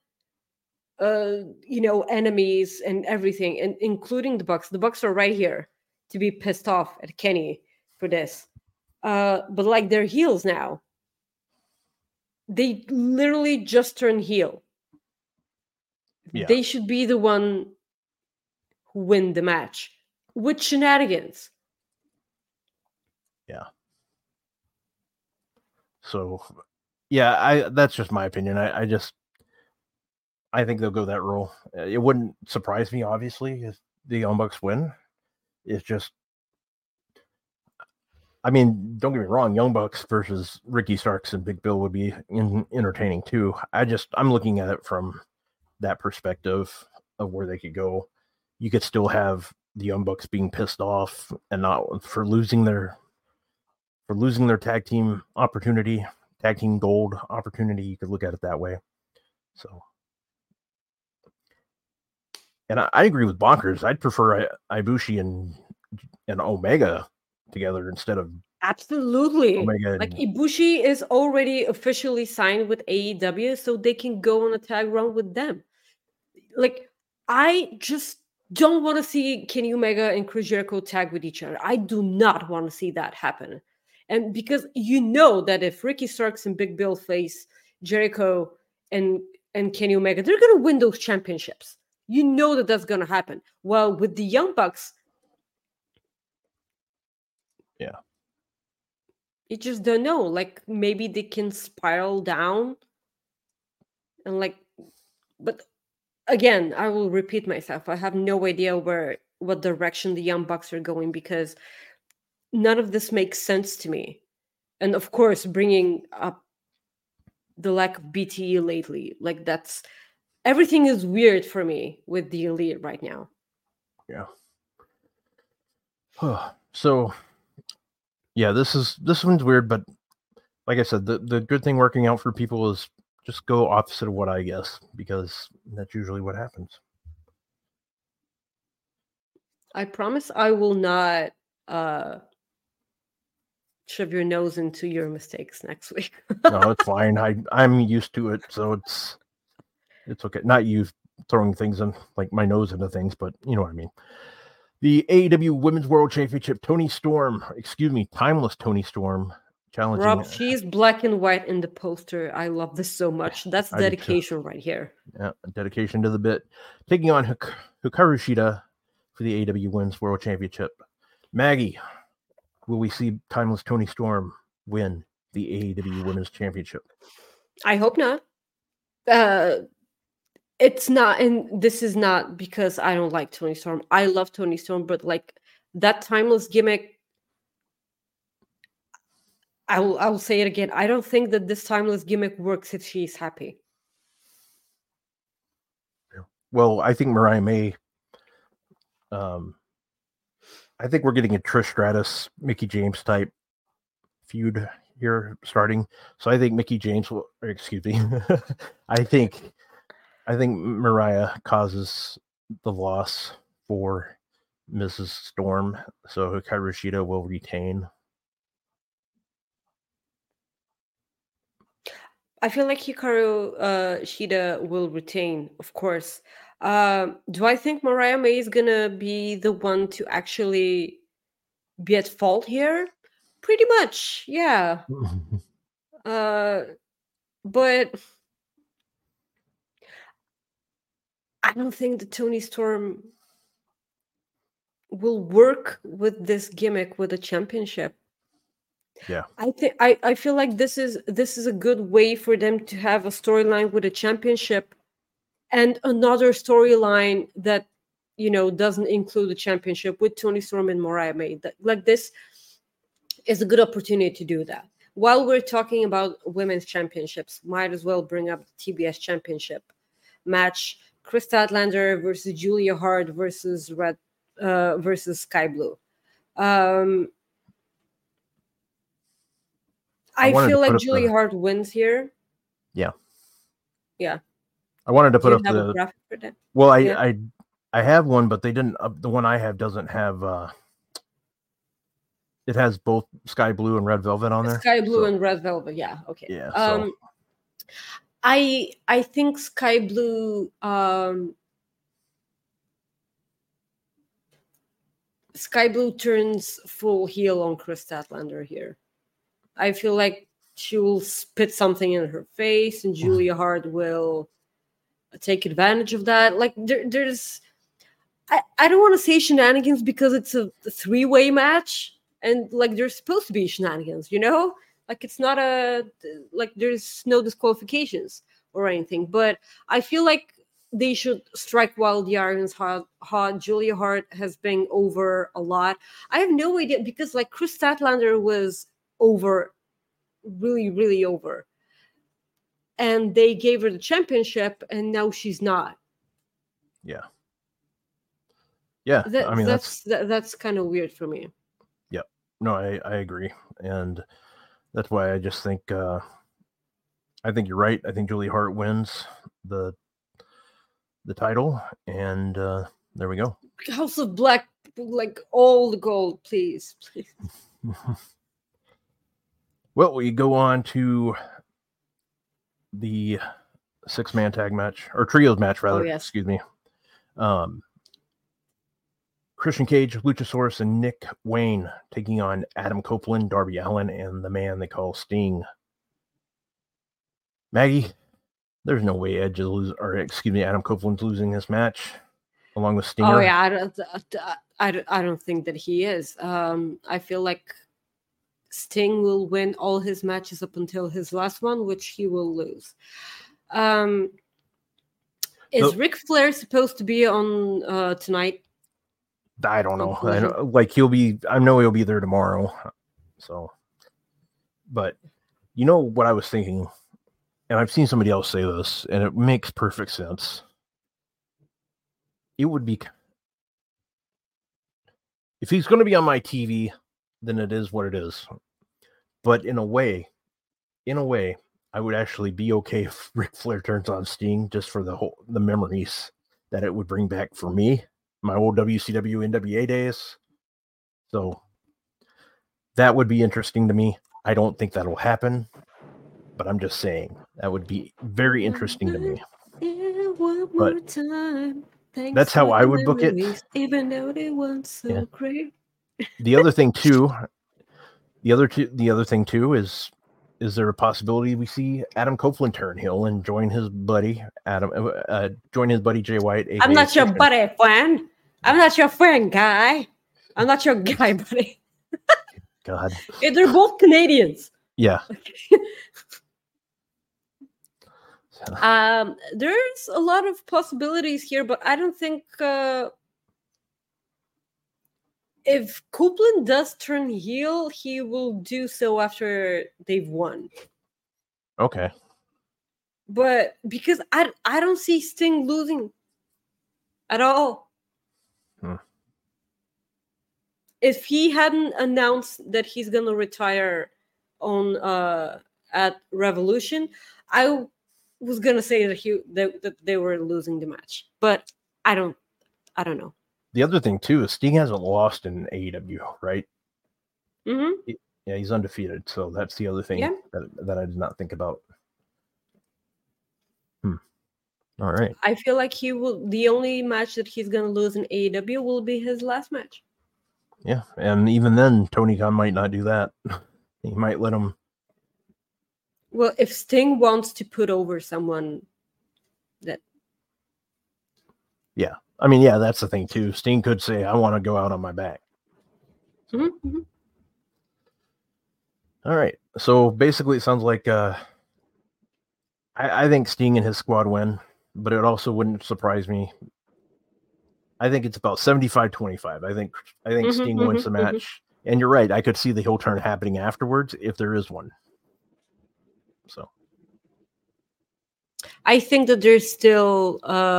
S4: enemies and everything, and including the Bucks. The Bucks are right here to be pissed off at Kenny for this. But like they're heels now. They literally just turned heel. Yeah. They should be the one who win the match with shenanigans.
S3: Yeah. So, yeah, that's just my opinion. I think they'll go that role. It wouldn't surprise me, obviously, if the Young Bucks win. It's just, I mean, don't get me wrong, Young Bucks versus Ricky Starks and Big Bill would be entertaining too. I'm looking at it from that perspective of where they could go. You could still have the Young Bucks being pissed off and not for losing their tag team opportunity, tag team gold opportunity. You could look at it that way. So, and I agree with Bonkers. I'd prefer Ibushi and Omega together instead of
S4: absolutely Omega. Like Ibushi is already officially signed with AEW, so they can go on a tag run with them. Like I just don't want to see Kenny Omega and Chris Jericho tag with each other. I do not want to see that happen. And because you know that if Ricky Starks and Big Bill face Jericho and Kenny Omega, they're going to win those championships. You know that that's going to happen. Well, with the Young Bucks,
S3: yeah,
S4: you just don't know. Like maybe they can spiral down, and like, but again, I will repeat myself. I have no idea what direction the Young Bucks are going because none of this makes sense to me. And of course, bringing up the lack of BTE lately, like that's everything is weird for me with the Elite right now.
S3: Yeah. So, yeah, this one's weird, but like I said, the good thing working out for people is just go opposite of what I guess, because that's usually what happens.
S4: I promise I will not shove your nose into your mistakes next week.
S3: No, it's fine. I'm used to it, so it's okay. Not you throwing things in like my nose into things, but you know what I mean. The AEW Women's World Championship, Timeless Toni Storm challenging.
S4: Rob, she's black and white in the poster. I love this so much. That's dedication right here.
S3: Yeah, dedication to the bit. Taking on Hikaru Shida for the AEW Women's World Championship. Maggie, will we see Timeless Toni Storm win the AEW Women's Championship?
S4: I hope not. It's not, and this is not because I don't like Toni Storm. I love Toni Storm, but like that timeless gimmick, I will say it again. I don't think that this timeless gimmick works if she's happy.
S3: Well, I think Mariah May. I I think we're getting a Trish Stratus, Mickey James type feud here starting. So I think Mickey James will, excuse me. I think Mariah causes the loss for Mrs. Storm, so Hikaru Shida will retain.
S4: I feel like Hikaru Shida will retain, of course. Do I think Mariah May is gonna be the one to actually be at fault here? Pretty much, yeah. But I don't think the Tony Storm will work with this gimmick with a championship.
S3: Yeah.
S4: I feel like this is a good way for them to have a storyline with a championship and another storyline that doesn't include the championship with Tony Storm and Mariah May. This is a good opportunity to do that. While we're talking about women's championships, might as well bring up the TBS championship match: Chris Statlander versus Julia Hart versus Sky Blue. I feel like Julia Hart wins here.
S3: Yeah.
S4: Yeah.
S3: I wanted to put up
S4: a graphic for that?
S3: Well, I have one, but they didn't. The one I have doesn't have. It has both Sky Blue and Red Velvet on there.
S4: Sky Blue and Red Velvet. Yeah. Okay.
S3: Yeah. So.
S4: I think Sky Blue. Sky Blue turns full heel on Chris Statlander here. I feel like she will spit something in her face, and Julia Hart will take advantage of that. Like there's, I don't want to say shenanigans because it's a three-way match, and like there's supposed to be shenanigans, like it's not there's no disqualifications or anything. But I feel like they should strike while the iron's hot. Julia Hart has been over a lot. I have no idea because like Chris Statlander was over, really, really over. And they gave her the championship, and now she's not.
S3: Yeah. Yeah. I mean,
S4: that's kind of weird for me.
S3: Yep. No, I agree. And that's why I just think, I think you're right. I think Julia Hart wins the title, and there we go.
S4: House of Black, like all the gold, please.
S3: Well, we go on to the 6-man tag match, or trios match rather.
S4: Oh, yes.
S3: Excuse me. Christian Cage, Luchasaurus, and Nick Wayne taking on Adam Copeland, Darby Allin, and the man they call Sting. Maggie, there's no way Adam Copeland's losing this match along with Stinger.
S4: Oh yeah, I don't think that he is. I feel like Sting will win all his matches up until his last one, which he will lose. Is Ric Flair supposed to be on tonight?
S3: I don't know. I know he'll be there tomorrow. So, but you know what I was thinking, and I've seen somebody else say this, and it makes perfect sense. It would be, if he's going to be on my TV, then it is what it is. But in a way, I would actually be okay if Ric Flair turns on Sting, just for the memories that it would bring back for me, my old WCW NWA days. So that would be interesting to me. I don't think that'll happen, but I'm just saying that would be very interesting to me. But that's how I would book it.
S4: Even though they weren't so great.
S3: The other thing too, is there a possibility we see Adam Copeland turn heel and join his buddy Jay White?
S4: I'm not your buddy, friend. I'm not your friend, guy. I'm not your guy, buddy.
S3: God.
S4: They're both Canadians.
S3: Yeah.
S4: There's a lot of possibilities here, but I don't think if Copeland does turn heel, he will do so after they've won.
S3: Okay.
S4: But because I don't see Sting losing at all. if he hadn't announced that he's gonna retire on at Revolution, I was gonna say that they were losing the match, but I don't know.
S3: The other thing too is Sting hasn't lost in AEW, right?
S4: Mm-hmm.
S3: Yeah, he's undefeated, so that's the other thing that I did not think about. All right.
S4: I feel like the only match that he's gonna lose in AEW will be his last match.
S3: Yeah, and even then, Tony Khan might not do that. He might let him.
S4: Well, if Sting wants to put over someone, that.
S3: Yeah, I mean, yeah, that's the thing too. Sting could say, "I want to go out on my back."
S4: Mm-hmm.
S3: All right, so basically, it sounds like I think Sting and his squad win, but it also wouldn't surprise me. I think it's about 75-25. I think Sting wins the match. And you're right. I could see the heel turn happening afterwards if there is one. So
S4: I think that there's still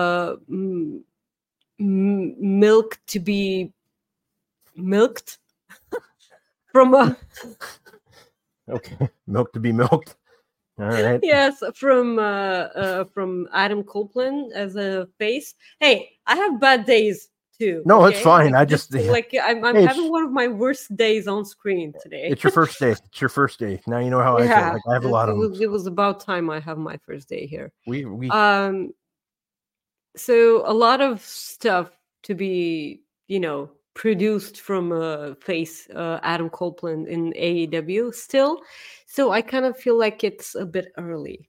S4: milk to be milked from a
S3: okay, milk to be milked. All right.
S4: Yes, from Adam Copeland as a face. Hey, I have bad days too.
S3: No,
S4: okay?
S3: it's fine. I just
S4: like I'm
S3: hey,
S4: having one of my worst days on screen today.
S3: It's your first day. It's your first day. Now you know how I feel. Like I have a lot of them.
S4: It was about time I have my first day here.
S3: We
S4: So a lot of stuff to be, produced from face Adam Copeland in AEW still. So I kind of feel like it's a bit early.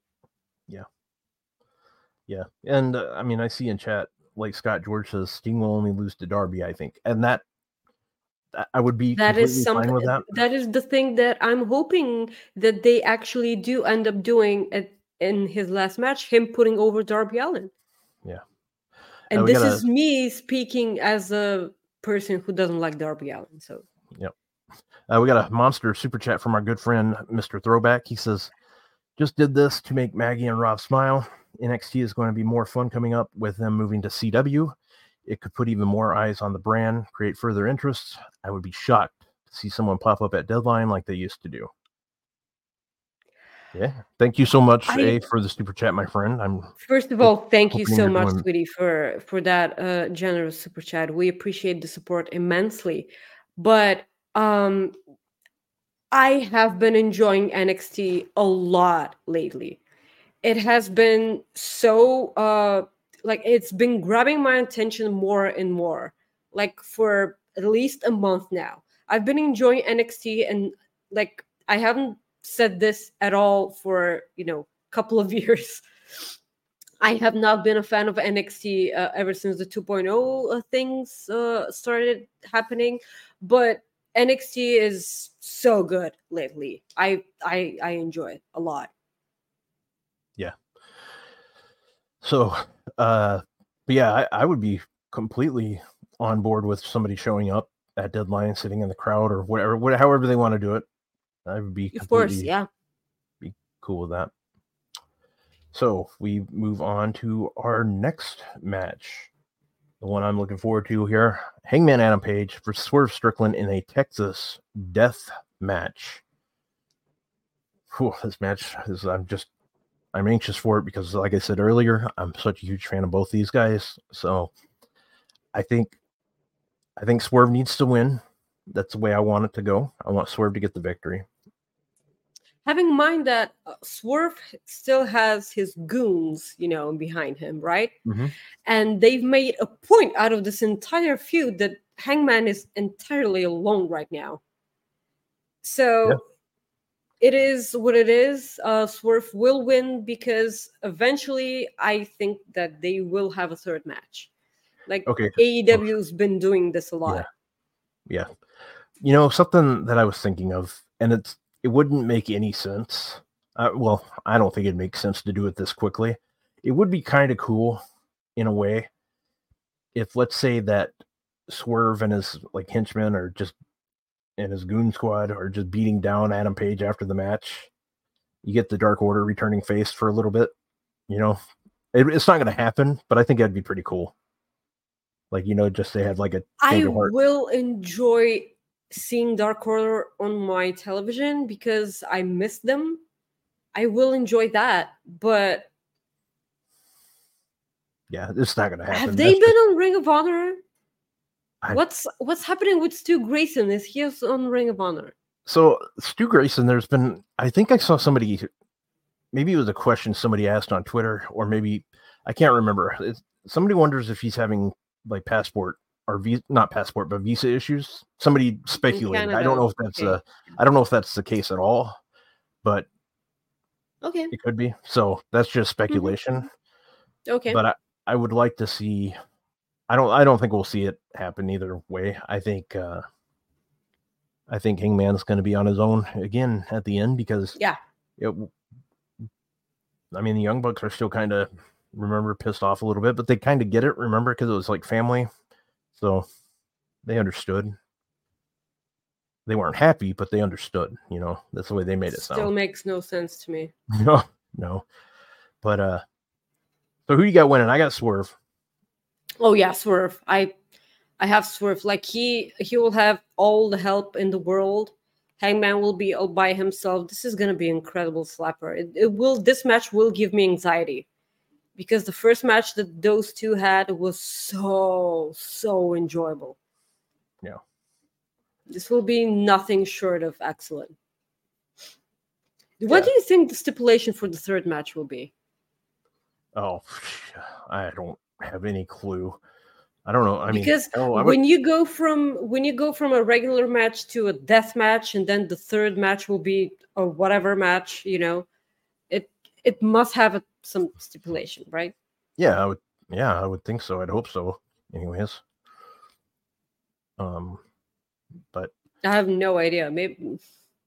S3: Yeah. And I mean, I see in chat, like Scott George says, Sting will only lose to Darby, I think. And that I would be completely fine with that.
S4: That is the thing that I'm hoping that they actually do end up doing in his last match, him putting over Darby Allin.
S3: Yeah.
S4: And this is me speaking as a person who doesn't like Darby Allin. So
S3: yep. We got a monster super chat from our good friend Mr. Throwback. He says, "Just did this to make Maggie and Rob smile. NXT is going to be more fun coming up with them moving to CW. It could put even more eyes on the brand, create further interest. I would be shocked to see someone pop up at Deadline like they used to do." Yeah. Thank you so much, for the super chat, my friend.
S4: First of all, thank you so much, sweetie, for that generous super chat. We appreciate the support immensely. But I have been enjoying NXT a lot lately. It has been so it's been grabbing my attention more and more, like for at least a month now. I've been enjoying NXT, and like I haven't said this at all for a couple of years. I have not been a fan of NXT ever since the 2.0 things started happening, but NXT is so good lately. I enjoy it a lot.
S3: Yeah. So, but yeah, I would be completely on board with somebody showing up at Deadline, sitting in the crowd or whatever, however they want to do it. I would be
S4: of course, yeah,
S3: be cool with that. So we move on to our next match, the one I'm looking forward to here: Hangman Adam Page versus Swerve Strickland in a Texas death match. Whew, this match is I'm anxious for it because, like I said earlier, I'm such a huge fan of both these guys. So I think Swerve needs to win. That's the way I want it to go. I want Swerve to get the victory.
S4: Having in mind that Swerve still has his goons, behind him, right?
S3: Mm-hmm.
S4: And they've made a point out of this entire feud that Hangman is entirely alone right now. So
S3: yeah.
S4: It is what it is. Swerve will win because eventually I think that they will have a third match. Like AEW's been doing this a lot.
S3: Yeah. Something that I was thinking of, and it wouldn't make any sense. Well, I don't think it'd make sense to do it this quickly. It would be kind of cool in a way if, let's say, that Swerve and his henchmen are just and his goon squad are just beating down Adam Page after the match. You get the Dark Order returning face for a little bit. It's not going to happen, but I think that'd be pretty cool. Like, just they had like a
S4: I
S3: change of heart.
S4: will enjoy seeing Dark Order on my television because I miss them. I will enjoy that, but
S3: Yeah, it's not going to happen.
S4: have they been on Ring of Honor? What's happening with Stu Grayson? Is he on Ring of Honor?
S3: So Stu Grayson, there's been, I think I saw somebody, maybe it was a question somebody asked on Twitter, or maybe, I can't remember. Somebody wonders if he's having like passport or not passport, but visa issues. Somebody speculated. I don't know if that's I don't know if that's the case at all, but
S4: okay,
S3: it could be. So that's just speculation.
S4: Mm-hmm. Okay,
S3: but I would like to see. I don't think we'll see it happen either way. I think Hangman's going to be on his own again at the end because I mean, the Young Bucks are still kind of, pissed off a little bit, but they kind of get it, because it was like family. So they understood. They weren't happy, but they understood, that's the way they made it sound.
S4: Still makes no sense to me.
S3: No. But, so who you got winning? I got Swerve.
S4: Oh yeah, Swerve. I have Swerve. Like he will have all the help in the world. Hangman will be all by himself. This is going to be an incredible slapper. This match will give me anxiety because the first match that those two had was so enjoyable.
S3: Yeah.
S4: This will be nothing short of excellent. What do you think the stipulation for the third match will be?
S3: Oh, I don't have any clue. I don't know.
S4: Because when you go from a regular match to a death match, and then the third match will be a whatever match, it must have some stipulation, right?
S3: Yeah, I would think so. I'd hope so. Anyways, but
S4: I have no idea. Maybe.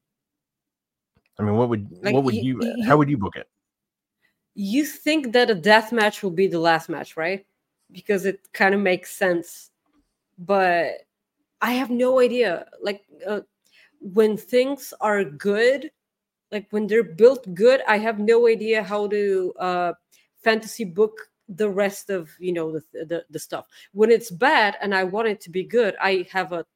S3: I mean, how would you book it?
S4: You think that a death match will be the last match, right? Because it kind of makes sense, but I have no idea. Like when things are good, like when they're built good, I have no idea how to fantasy book the rest of the stuff. When it's bad and I want it to be good, I have a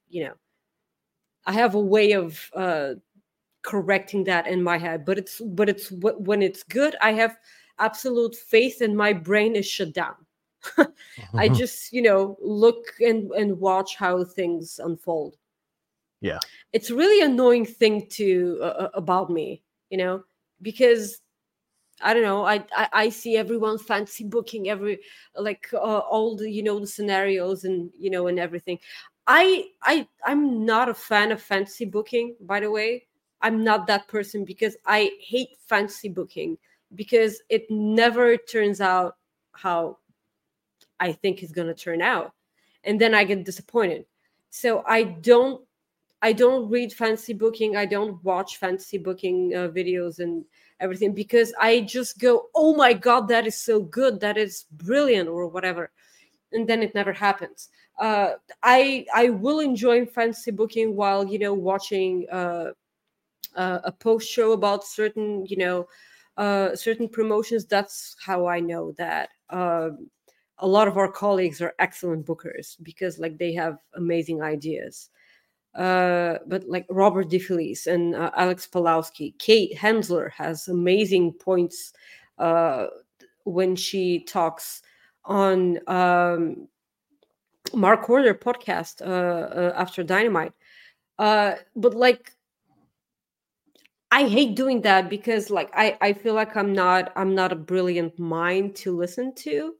S4: way of correcting that in my head. But when it's good, I have absolute faith, and my brain is shut down. I just look and watch how things unfold.
S3: Yeah,
S4: it's really annoying thing about me, because I don't know, I see everyone fancy booking all the the scenarios and and everything. I'm not a fan of fancy booking, by the way. I'm not that person because I hate fancy booking because it never turns out how I think is going to turn out, and then I get disappointed. So I don't read fancy booking. I don't watch fancy booking videos and everything because I just go, oh my God, that is so good, that is brilliant, or whatever, and then it never happens. I will enjoy fancy booking while watching a post show about certain certain promotions. That's how I know that a lot of our colleagues are excellent bookers because they have amazing ideas. But like Robert DeFelice and Alex Pawlowski, Kate Hensler has amazing points when she talks on Mark Warner podcast after Dynamite. But I hate doing that because I feel like I'm not a brilliant mind to listen to.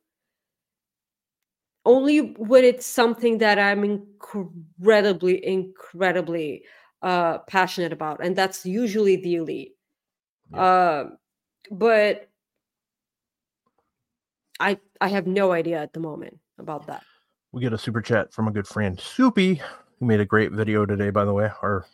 S4: Only when it's something that I'm incredibly passionate about, and that's usually the Elite. Yeah. But I have no idea at the moment about that.
S3: We get a super chat from a good friend, Soupy, who made a great video today, by the way.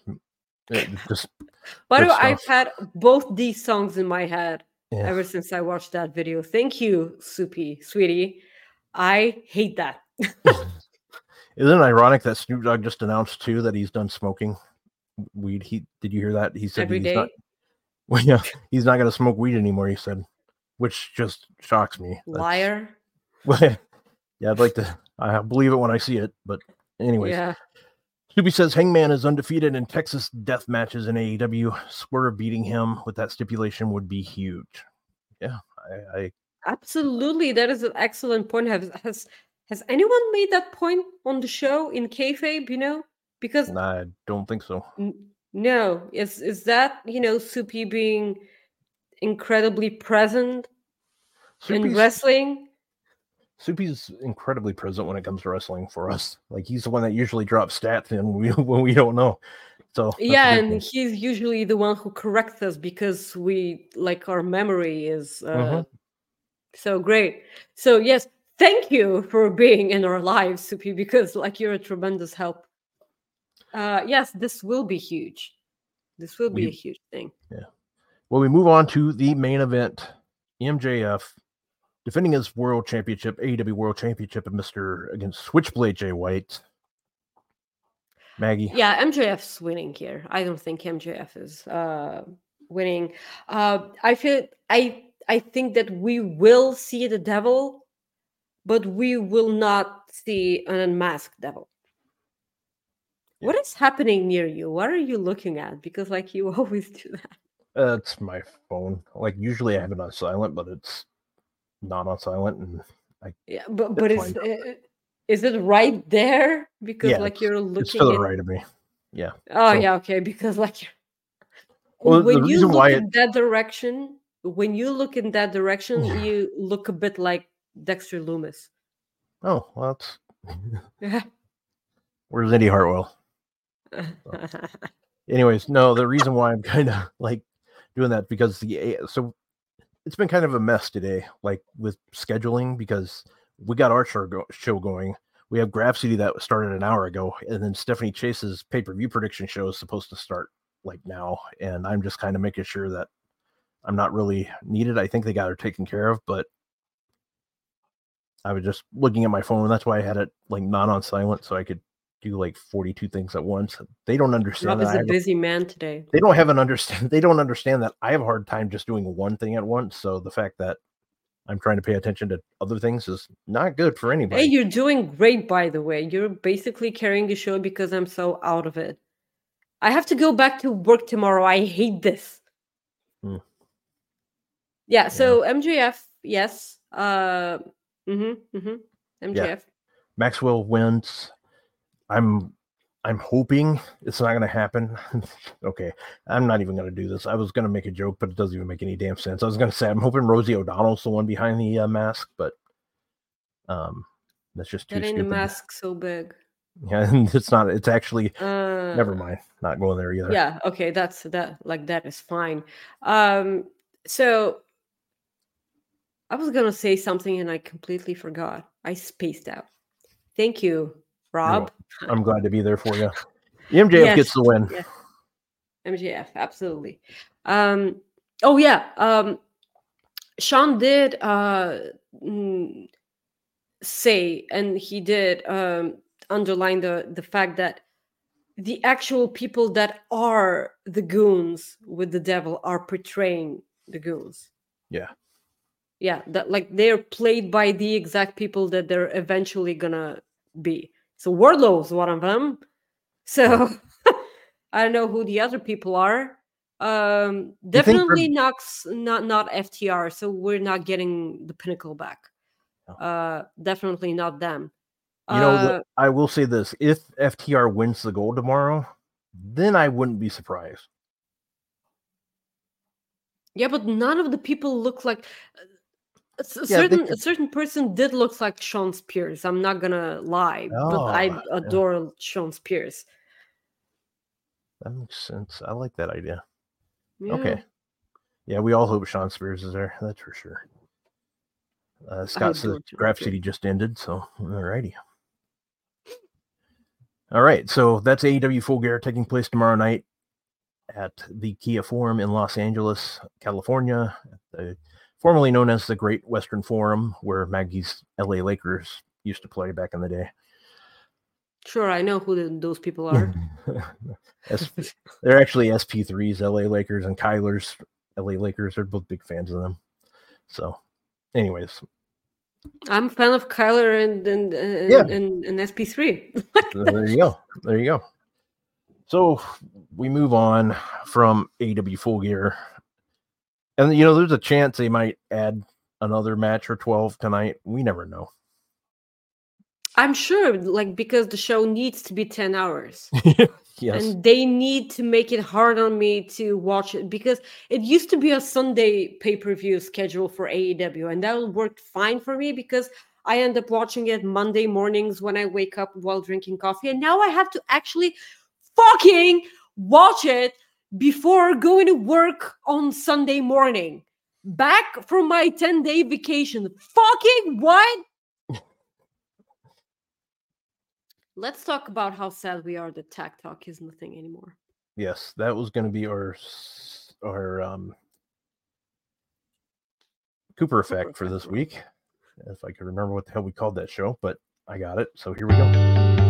S4: By the way, I've had both these songs in my head ever since I watched that video. Thank you, Soupy, sweetie. I hate that.
S3: Isn't it ironic that Snoop Dogg just announced too that he's done smoking weed? Did you hear that? He said
S4: every day.
S3: He's not going to smoke weed anymore. He said, which just shocks me.
S4: Liar.
S3: Yeah, I'd like to I believe it when I see it. But anyways,
S4: Yeah.
S3: Soupy says Hangman is undefeated in Texas death matches in AEW. Swerve beating him with that stipulation would be huge. Yeah, I
S4: Absolutely, that is an excellent point. Has anyone made that point on the show in kayfabe? Because
S3: don't think so.
S4: no, is that Soupy being incredibly present in wrestling?
S3: Soupy's incredibly present when it comes to wrestling for us. Like he's the one that usually drops stats in when we don't know. So
S4: Yeah, and he's usually the one who corrects us because our memory is so great. So yes, thank you for being in our lives, Soupy, because you're a tremendous help. Yes, this will be huge. This will be a huge thing.
S3: Yeah. Well, we move on to the main event. MJF defending his world championship, AEW World Championship, against Switchblade Jay White. Maggie.
S4: Yeah, MJF's winning here. I don't think MJF is winning. I think that we will see the devil, but we will not see an unmasked devil. Yeah. What is happening near you? What are you looking at? Because you always do that.
S3: It's my phone. Usually I have it on silent, but it's not on silent, and
S4: but is it right there? Because you're looking.
S3: It's to the right of me. Yeah.
S4: Oh yeah, okay. Because when you look in that direction, you look a bit like Dexter Lumis.
S3: Oh, well, that's where's Eddie Hartwell? Anyways, no, the reason why I'm kind of doing that because so it's been kind of a mess today, with scheduling, because we got our show going. We have Graph City that started an hour ago, and then Stephanie Chase's pay-per-view prediction show is supposed to start now, and I'm just kind of making sure that I'm not really needed. I think they got her taken care of, but I was just looking at my phone, and that's why I had it not on silent, so I could do 42 things at once. They don't understand.
S4: Rob is a busy man today.
S3: They don't understand that I have a hard time just doing one thing at once. So the fact that I'm trying to pay attention to other things is not good for anybody.
S4: Hey, you're doing great, by the way. You're basically carrying the show because I'm so out of it. I have to go back to work tomorrow. I hate this. Yeah, so MJF, yes. MJF.
S3: Yeah. Maxwell wins. I'm hoping it's not going to happen. Okay, I'm not even going to do this. I was going to make a joke, but it doesn't even make any damn sense. I was going to say I'm hoping Rosie O'Donnell's the one behind the mask, but that's just too stupid.
S4: That ain't a mask so big.
S3: Yeah, it's not. It's actually never mind. Not going there either.
S4: Yeah, okay, that is fine. So I was going to say something and I completely forgot. I spaced out. Thank you, Rob.
S3: I'm glad to be there for you. MJF gets the win.
S4: Yeah. MJF, absolutely. Oh yeah. Sean did say, and he did underline the fact that the actual people that are the goons with the devil are portraying the goons.
S3: Yeah.
S4: Yeah, that they're played by the exact people that they're eventually gonna be. So Wardlow's one of them. So I don't know who the other people are. Definitely not FTR. So we're not getting the Pinnacle back. Definitely not them.
S3: I will say this: if FTR wins the gold tomorrow, then I wouldn't be surprised.
S4: Yeah, but none of the people look like. A certain person did look like Sean Spears. I'm not gonna lie, but I adore Sean Spears.
S3: That makes sense. I like that idea. Yeah. Okay. Yeah, we all hope Sean Spears is there. That's for sure. Scott says Graph City just ended, so alrighty. All right, so that's AEW Full Gear taking place tomorrow night at the Kia Forum in Los Angeles, California. Formerly known as the Great Western Forum, where Maggie's LA Lakers used to play back in the day.
S4: Sure, I know who those people are.
S3: They're actually SP3's LA Lakers, and Kyler's LA Lakers are both big fans of them. So, anyways,
S4: I'm a fan of Kyler and SP3.
S3: There you go. There you go. So we move on from AEW Full Gear. And, there's a chance they might add another match or 12 tonight. We never know.
S4: I'm sure, because the show needs to be 10 hours.
S3: Yes.
S4: And they need to make it hard on me to watch it, because it used to be a Sunday pay-per-view schedule for AEW, and that worked fine for me because I end up watching it Monday mornings when I wake up while drinking coffee. And now I have to actually fucking watch it before going to work on Sunday morning. Back from my 10-day vacation. Fucking what? Let's talk about how sad we are that Tag Talk isn't a thing anymore.
S3: Yes, that was going to be our Cooper Effect for this week. If I could remember what the hell we called that show, but I got it. So here we go.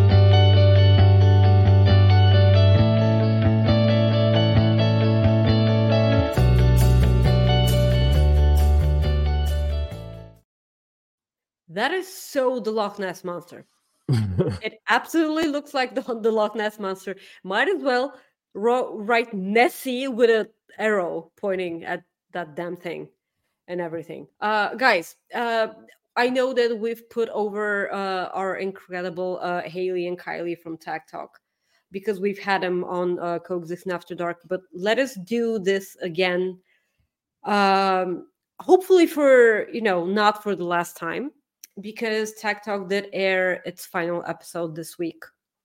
S4: That is so the Loch Ness Monster. It absolutely looks like the Loch Ness Monster. Might as well write Nessie with an arrow pointing at that damn thing and everything. Guys, I know that we've put over our incredible Haley and Kylie from Tag Talk because we've had them on Coexisting After Dark, but let us do this again. Hopefully for, not for the last time, because Tag Talk did air its final episode this week.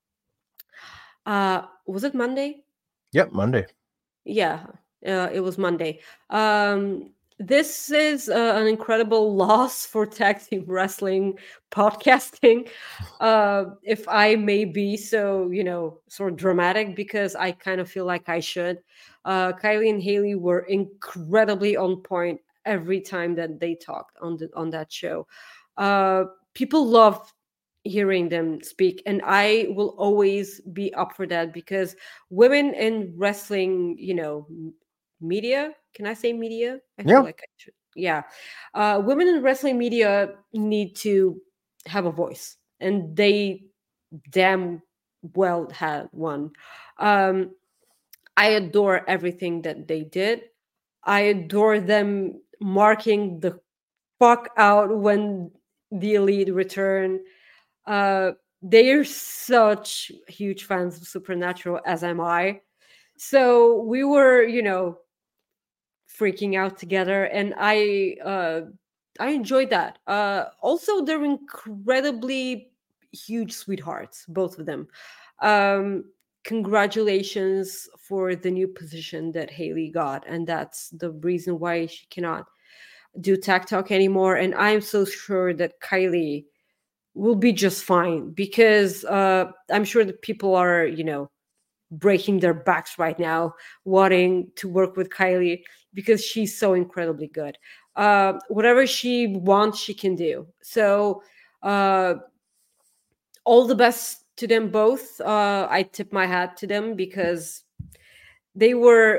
S4: Was it Monday?
S3: Yep, Monday.
S4: Yeah, it was Monday. This is an incredible loss for tag team wrestling podcasting. If I may be so, sort of dramatic, because I kind of feel like I should. Kylie and Haley were incredibly on point every time that they talked on that show. People love hearing them speak, and I will always be up for that, because women in wrestling, media, can I say media? I feel like I should. Yeah. Women in wrestling media need to have a voice, and they damn well had one. I adore everything that they did. I adore them marking the fuck out when the Elite return. They are such huge fans of Supernatural, as am I. So we were, freaking out together, and I enjoyed that. Also, they're incredibly huge sweethearts, both of them. Congratulations for the new position that Haley got, and that's the reason why she cannot do Tag Talk anymore. And I'm so sure that Kylie will be just fine, because I'm sure that people are, breaking their backs right now wanting to work with Kylie, because she's so incredibly good. Whatever she wants, she can do. So all the best to them both. I tip my hat to them, because they were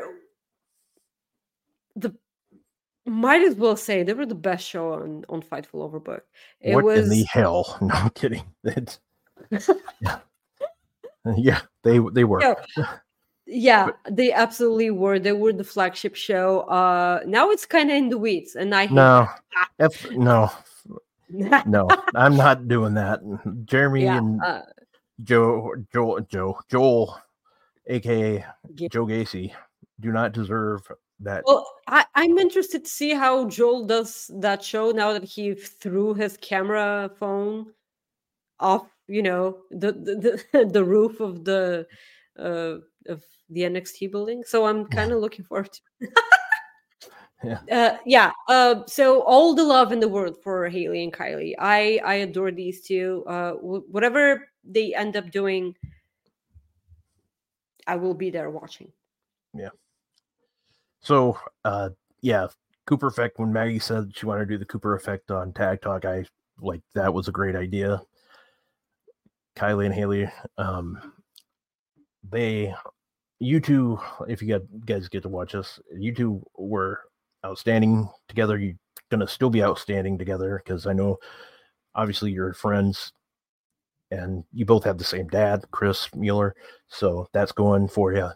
S4: might as well say they were the best show on Fightful Overbooked.
S3: What in the hell? No, I'm kidding. Yeah, they were.
S4: Yeah, they absolutely were. They were the flagship show. Now it's kind of in the weeds, and I hate that.
S3: No, I'm not doing that. Jeremy and Joel, aka Joe Gacy, do not deserve that.
S4: Well, I'm interested to see how Joel does that show now that he threw his camera phone off, the roof of the NXT building. So I'm kind of looking forward to it. So all the love in the world for Haley and Kylie. I adore these two. Whatever they end up doing, I will be there watching.
S3: Yeah. So, Cooper Effect. When Maggie said she wanted to do the Cooper Effect on Tag Talk, I that was a great idea. Kylie and Haley, you two, if you guys get to watch this, you two were outstanding together. You going to still be outstanding together because I know obviously you're friends and you both have the same dad, Chris Mueller. So that's going for you.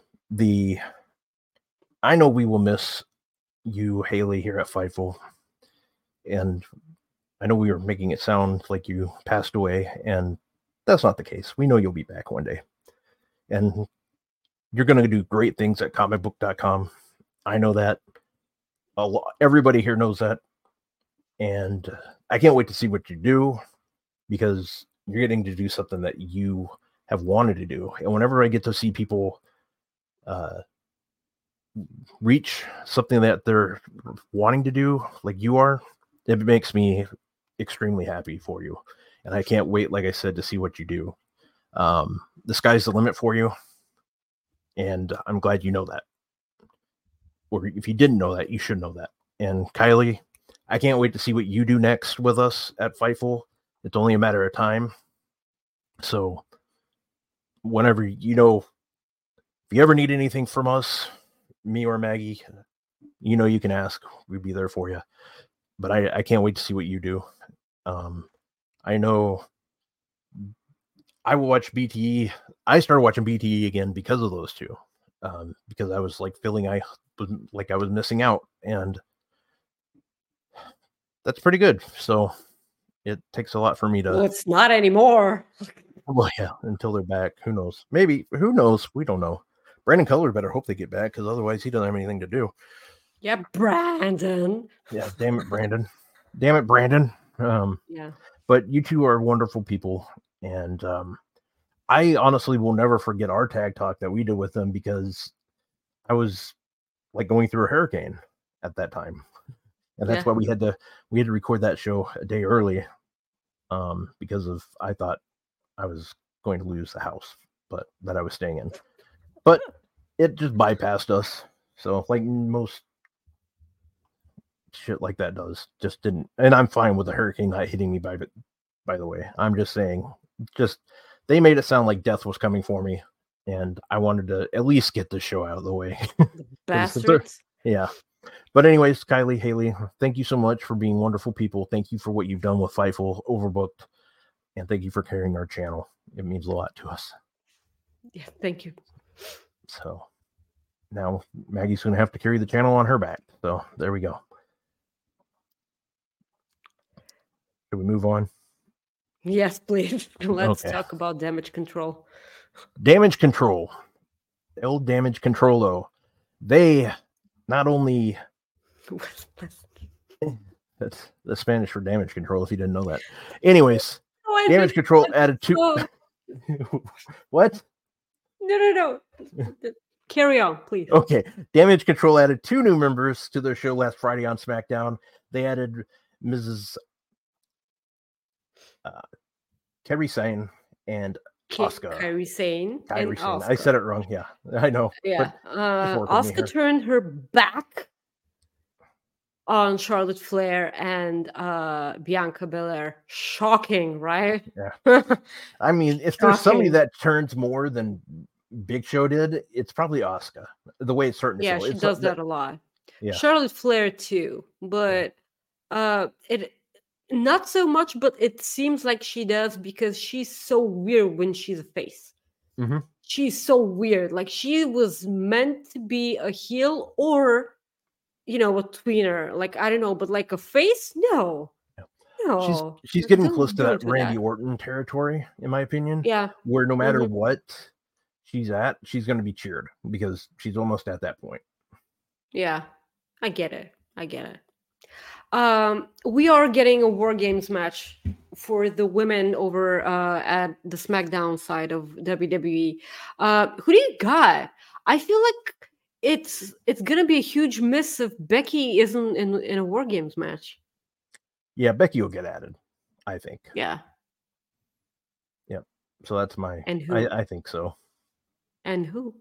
S3: I know we will miss you, Haley, here at Fightful. And I know we were making it sound like you passed away, and that's not the case. We know you'll be back one day. And you're going to do great things at comicbook.com. I know that. Everybody here knows that. And I can't wait to see what you do because you're getting to do something that you have wanted to do. And whenever I get to see people reach something that they're wanting to do like you are, it makes me extremely happy for you. And I can't wait, like I said, to see what you do. The sky's the limit for you. And I'm glad you know that. Or if you didn't know that, you should know that. And Kylie, I can't wait to see what you do next with us at Fightful. It's only a matter of time. So whenever, if you ever need anything from us, me or Maggie, you can ask. We'd be there for you. But I can't wait to see what you do. I know I will watch BTE. I started watching BTE again because of those two. Because I was feeling I was missing out, and that's pretty good. So it takes a lot for me to.
S4: Well, it's not anymore.
S3: Well, yeah, until they're back. Who knows? Maybe. Who knows? We don't know. Brandon Cutler better hope they get back because otherwise he doesn't have anything to do.
S4: Yeah, Brandon.
S3: Yeah, damn it, Brandon. Damn it, Brandon.
S4: Yeah.
S3: But you two are wonderful people, and I honestly will never forget our tag talk that we did with them because I was going through a hurricane at that time, and that's why we had to record that show a day early, because I thought I was going to lose the house, but that I was staying in, but it just bypassed us. So like most shit like that just didn't, and I'm fine with the hurricane not hitting me by the way. I'm just saying, they made it sound like death was coming for me, and I wanted to at least get this show out of the way.
S4: Bastards.
S3: Yeah. But anyways, Kylie, Haley, thank you so much for being wonderful people. Thank you for what you've done with Fightful Overbooked, and thank you for carrying our channel. It means a lot to us.
S4: Yeah, thank you.
S3: So now Maggie's going to have to carry the channel on her back. So there we go. Should we move on?
S4: Yes, please. Let's talk about damage control.
S3: Damage control. Old damage control, though. They not only... That's the Spanish for damage control, if you didn't know that. Anyways, damage control added two... What?
S4: No. Carry on, please.
S3: Okay. Damage control added 2 new members to their show last Friday on SmackDown. They added Mrs. Kairi Sane and Asuka.
S4: Kairi Sane.
S3: I said it wrong. Yeah, I know.
S4: Yeah. Asuka turned her back on Charlotte Flair and Bianca Belair. Shocking, right?
S3: Yeah. I mean, if there's somebody that turns more than Big Show did, it's probably Asuka. The way it's starting to
S4: show. She does that a lot. Yeah. Charlotte Flair too, but it not so much, but it seems like she does because she's so weird when she's a face.
S3: Mm-hmm.
S4: She's so weird. Like she was meant to be a heel or, a tweener. Like, I don't know, but like a face? No.
S3: She's getting close to that Randy Orton territory, in my opinion.
S4: Yeah.
S3: Where no matter what she's at, she's going to be cheered because she's almost at that point.
S4: Yeah, I get it. We are getting a War Games match for the women over at the SmackDown side of WWE. Who do you got? I feel like it's gonna be a huge miss if Becky isn't in a War Games match.
S3: Yeah, Becky will get added, I think.
S4: Yeah.
S3: Yep. So that's my.
S4: And who?
S3: I think so.
S4: And who?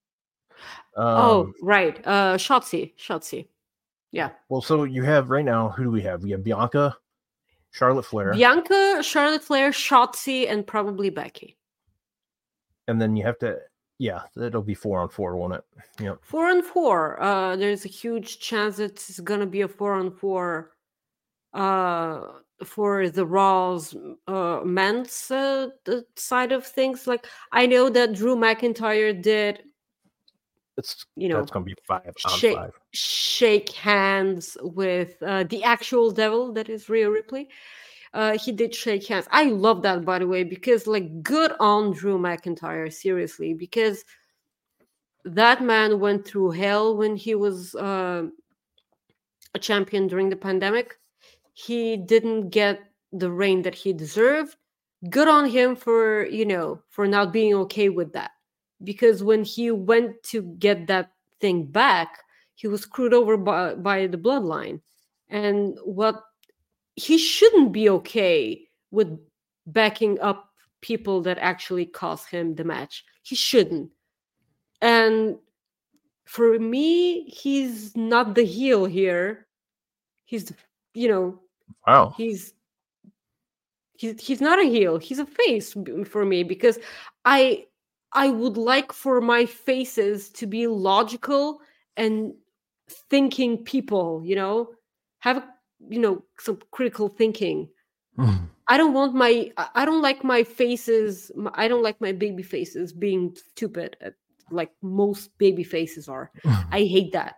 S4: Right. Shotzi. Yeah.
S3: Well, so you have right now, who do we have? We have Bianca, Charlotte Flair,
S4: Shotzi, and probably Becky.
S3: And then you have to, that'll be 4-on-4, won't it? Yep.
S4: 4-on-4. There's a huge chance it's going to be a 4-on-4 for the Raw's men's side of things. Like, I know that Drew McIntyre did,
S3: That's
S4: you know,
S3: going to be 5-on-5.
S4: shake hands with the actual devil that is Rhea Ripley. He did shake hands. I love that, by the way, because like, good on Drew McIntyre, seriously, because that man went through hell when he was a champion during the pandemic. He didn't get the reign that he deserved. Good on him for, for not being okay with that. Because when he went to get that thing back, he was screwed over by the bloodline. And what he shouldn't be okay with backing up people that actually cost him the match. He shouldn't. And for me, he's not the heel here. He's,
S3: Wow.
S4: he's not a heel. He's a face for me, because I would like for my faces to be logical and thinking people, have some critical thinking. I don't like my faces. I don't like my baby faces being stupid, like most baby faces are. I hate that.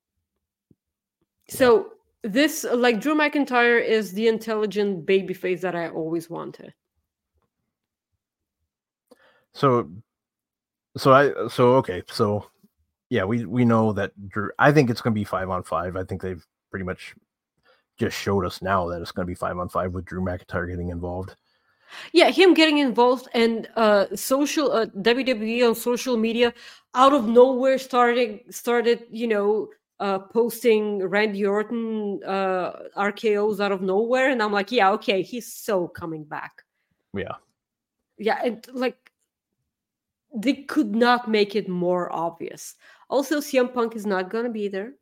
S4: So this, like, Drew McIntyre is the intelligent baby face that I always wanted.
S3: Okay. So yeah, we know that Drew, I think it's going to be 5-on-5. I think they've pretty much just showed us now that it's going to be 5-on-5 with Drew McIntyre getting involved.
S4: Yeah, him getting involved, and social WWE on social media out of nowhere started posting Randy Orton RKOs out of nowhere, and I'm like, yeah, okay, he's so coming back. Yeah, and like, they could not make it more obvious. Also, CM Punk is not gonna be there.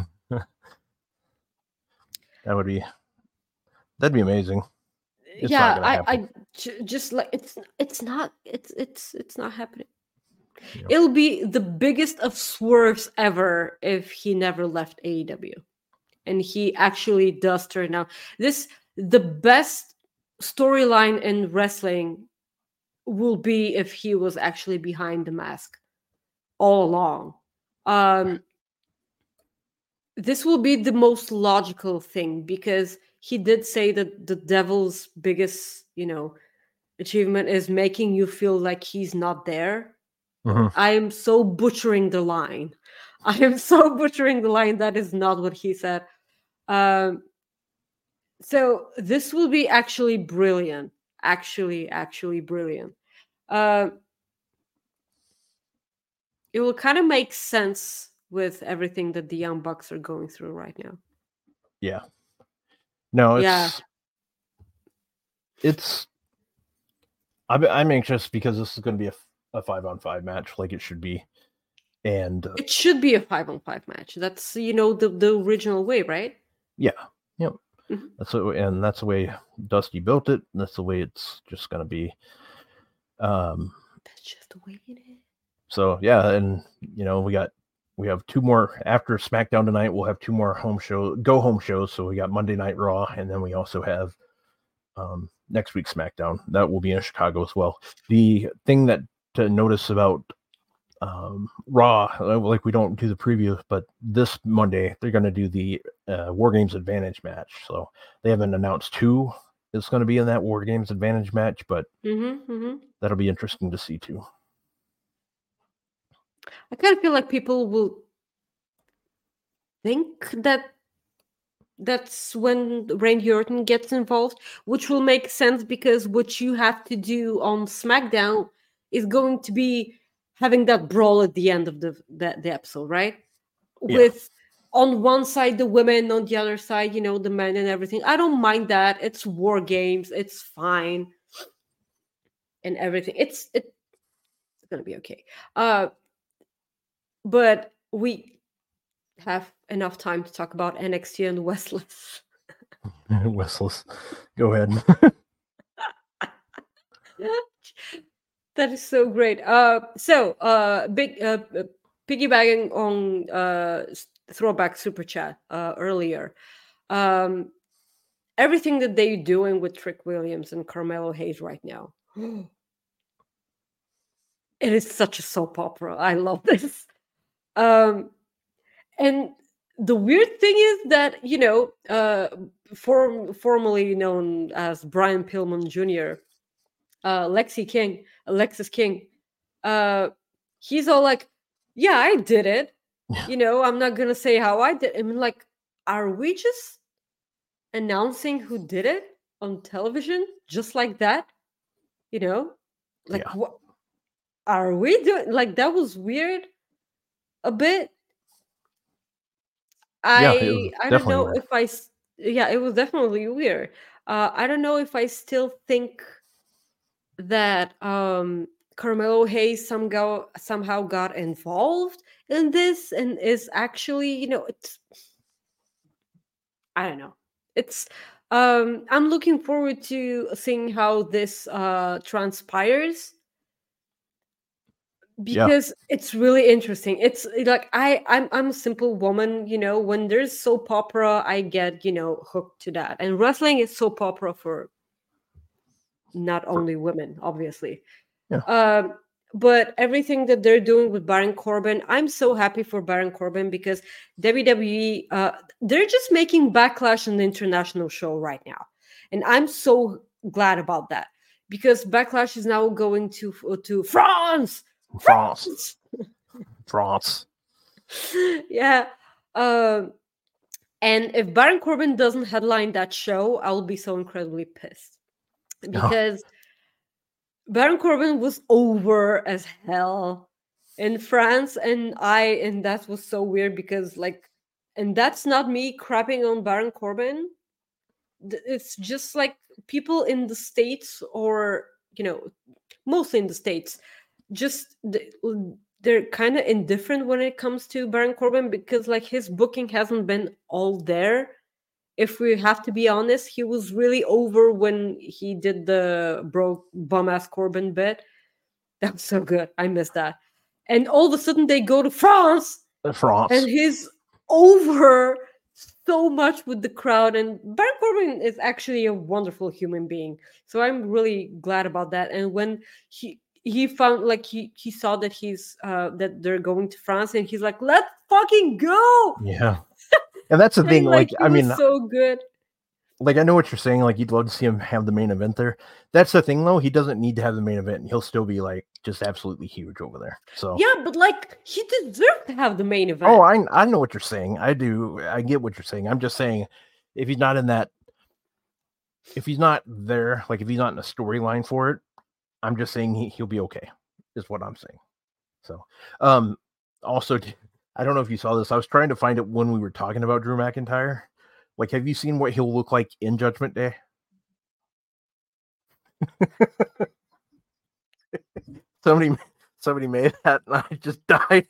S3: That'd be amazing.
S4: It's I just like, it's not happening. Yeah. It'll be the biggest of swerves ever if he never left AEW, and he actually does turn out. The best storyline in wrestling will be if he was actually behind the mask all along. This will be the most logical thing, because he did say that the devil's biggest, achievement is making you feel like he's not there. Mm-hmm. I am so butchering the line. That is not what he said. So this will be actually brilliant. Actually brilliant. It will kind of make sense with everything that the Young Bucks are going through right now.
S3: Yeah. No, I'm anxious because this is going to be a 5-on-5 match, like it should be. And
S4: it should be a 5-on-5 match. That's, the original way, right?
S3: Yeah. Yep. Mm-hmm. That's the way Dusty built it. That's the way it's just going to be.
S4: That's just the way it is.
S3: So yeah, and we have two more after SmackDown tonight. We'll have two more go home shows. So we got Monday Night Raw, and then we also have next week's SmackDown. That will be in Chicago as well. The thing to notice about Raw, like we don't do the preview, but this Monday they're going to do the War Games Advantage match. So they haven't announced who is going to be in that War Games Advantage match, but that'll be interesting to see too.
S4: I kind of feel like people will think that that's when Randy Orton gets involved, which will make sense, because what you have to do on SmackDown is going to be having that brawl at the end of the episode, right? Yeah. With on one side the women, on the other side, the men and everything. I don't mind that. It's War Games. It's fine. And everything. It's going to be okay. But we have enough time to talk about NXT and Westless.
S3: Westless. Go ahead.
S4: That is so great. Big piggybacking on Throwback Super Chat earlier. everything that they're doing with Trick Williams and Carmelo Hayes right now. It is such a soap opera. I love this. And the weird thing is that, formerly known as Brian Pillman Jr., Alexis King, he's all like, yeah, I did it. I'm not going to say how I did. I mean, like, are we just announcing who did it on television just like that? What are we doing? Like, that was weird a bit. I don't know
S3: weird.
S4: it was definitely weird. I don't know if I still think that Carmelo Hayes somehow got involved in this and is actually, it's, I don't know. It's I'm looking forward to seeing how this transpires, because it's really interesting. It's like I'm a simple woman, when there's soap opera, I get, hooked to that. And wrestling is soap opera for not only women, obviously. But everything that they're doing with Baron Corbin, I'm so happy for Baron Corbin, because WWE, they're just making Backlash an international show right now. And I'm so glad about that, because Backlash is now going to France. Yeah. And if Baron Corbin doesn't headline that show, I'll be so incredibly pissed, because Baron Corbin was over as hell in France, and that was so weird, because and that's not me crapping on Baron Corbin. It's just like people in the States, or mostly in the States, just they're kind of indifferent when it comes to Baron Corbin, because like his booking hasn't been all there. If we have to be honest, he was really over when he did the broke bum ass Corbin bit. That was so good. I missed that. And all of a sudden they go to France. And he's over so much with the crowd. And Baron Corbin is actually a wonderful human being. So I'm really glad about that. And when he found, like, he saw that he's that they're going to France, and he's like, let's fucking go.
S3: Yeah. And that's the thing, like I mean,
S4: so good.
S3: Like, I know what you're saying, like you'd love to see him have the main event there. That's the thing though, he doesn't need to have the main event, and he'll still be like just absolutely huge over there. So
S4: yeah, but like he deserved to have the main event.
S3: Oh, I know what you're saying. I do. I get what you're saying. I'm just saying, if he's not in that, if he's not there, like if he's not in a storyline for it, I'm just saying he'll be okay, is what I'm saying. So also, I don't know if you saw this. I was trying to find it when we were talking about Drew McIntyre. Like, have you seen what he'll look like in Judgment Day? somebody made that, and I just died.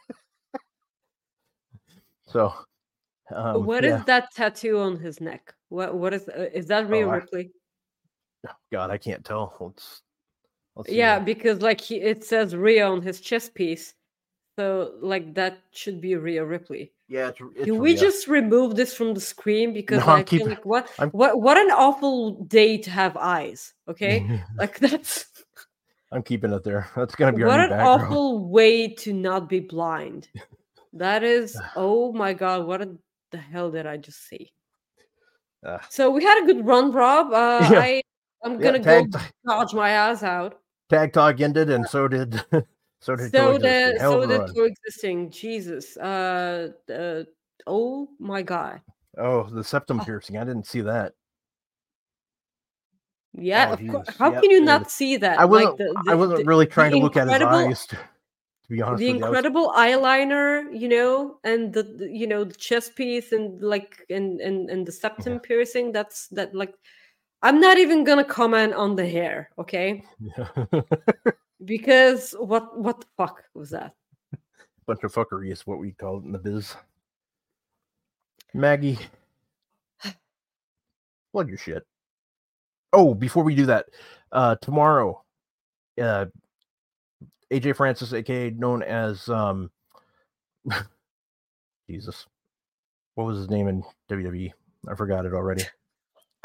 S3: So,
S4: what is that tattoo on his neck? What is that? Rhea Ripley?
S3: God, I can't tell. Let's see
S4: yeah, because like it says Rhea on his chest piece, so like that should be Rhea Ripley.
S3: Yeah,
S4: Can we just remove this from the screen? Because I feel like what an awful day to have eyes. Okay, like that's.
S3: I'm keeping it there. That's gonna be
S4: what
S3: our
S4: an
S3: background.
S4: Awful way to not be blind. That is. Oh my God! What the hell did I just see? So we had a good run, Rob. I'm gonna go dodge my ass out.
S3: Tag Talk ended, and so did. So did
S4: Coexisting. Jesus. Oh my God.
S3: Oh, the septum piercing. I didn't see that.
S4: Yeah, of course. How can you not see that?
S3: I wasn't really trying to look at his eyes. To be honest,
S4: the incredible eyeliner, and the chest piece, and like and the septum piercing. Like, I'm not even gonna comment on the hair, okay? Yeah. Because what the fuck was that?
S3: Bunch of fuckery is what we call it in the biz. Maggie, plug your shit. Oh, before we do that, tomorrow, AJ Francis, aka known as Jesus, what was his name in WWE? I forgot it already.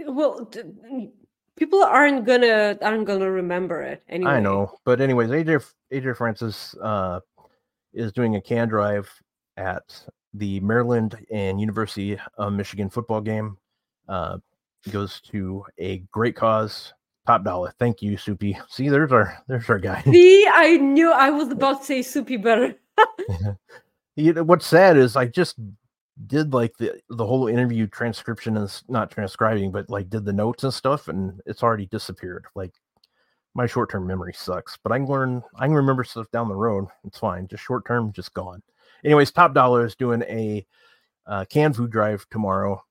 S4: Well, people aren't gonna remember it anyway.
S3: I know, but anyways, AJ Francis is doing a can drive at the Maryland and University of Michigan football game. Goes to a great cause. Top dollar. Thank you, Soupy. See, there's our guy.
S4: See, I knew I was about to say Soupy better.
S3: What's sad is I just did like the whole interview transcription, is not transcribing, but like did the notes and stuff, and it's already disappeared. Like my short-term memory sucks, but I can remember stuff down the road. It's fine. Just short-term, just gone. Anyways, Top Dollar is doing a canned food drive tomorrow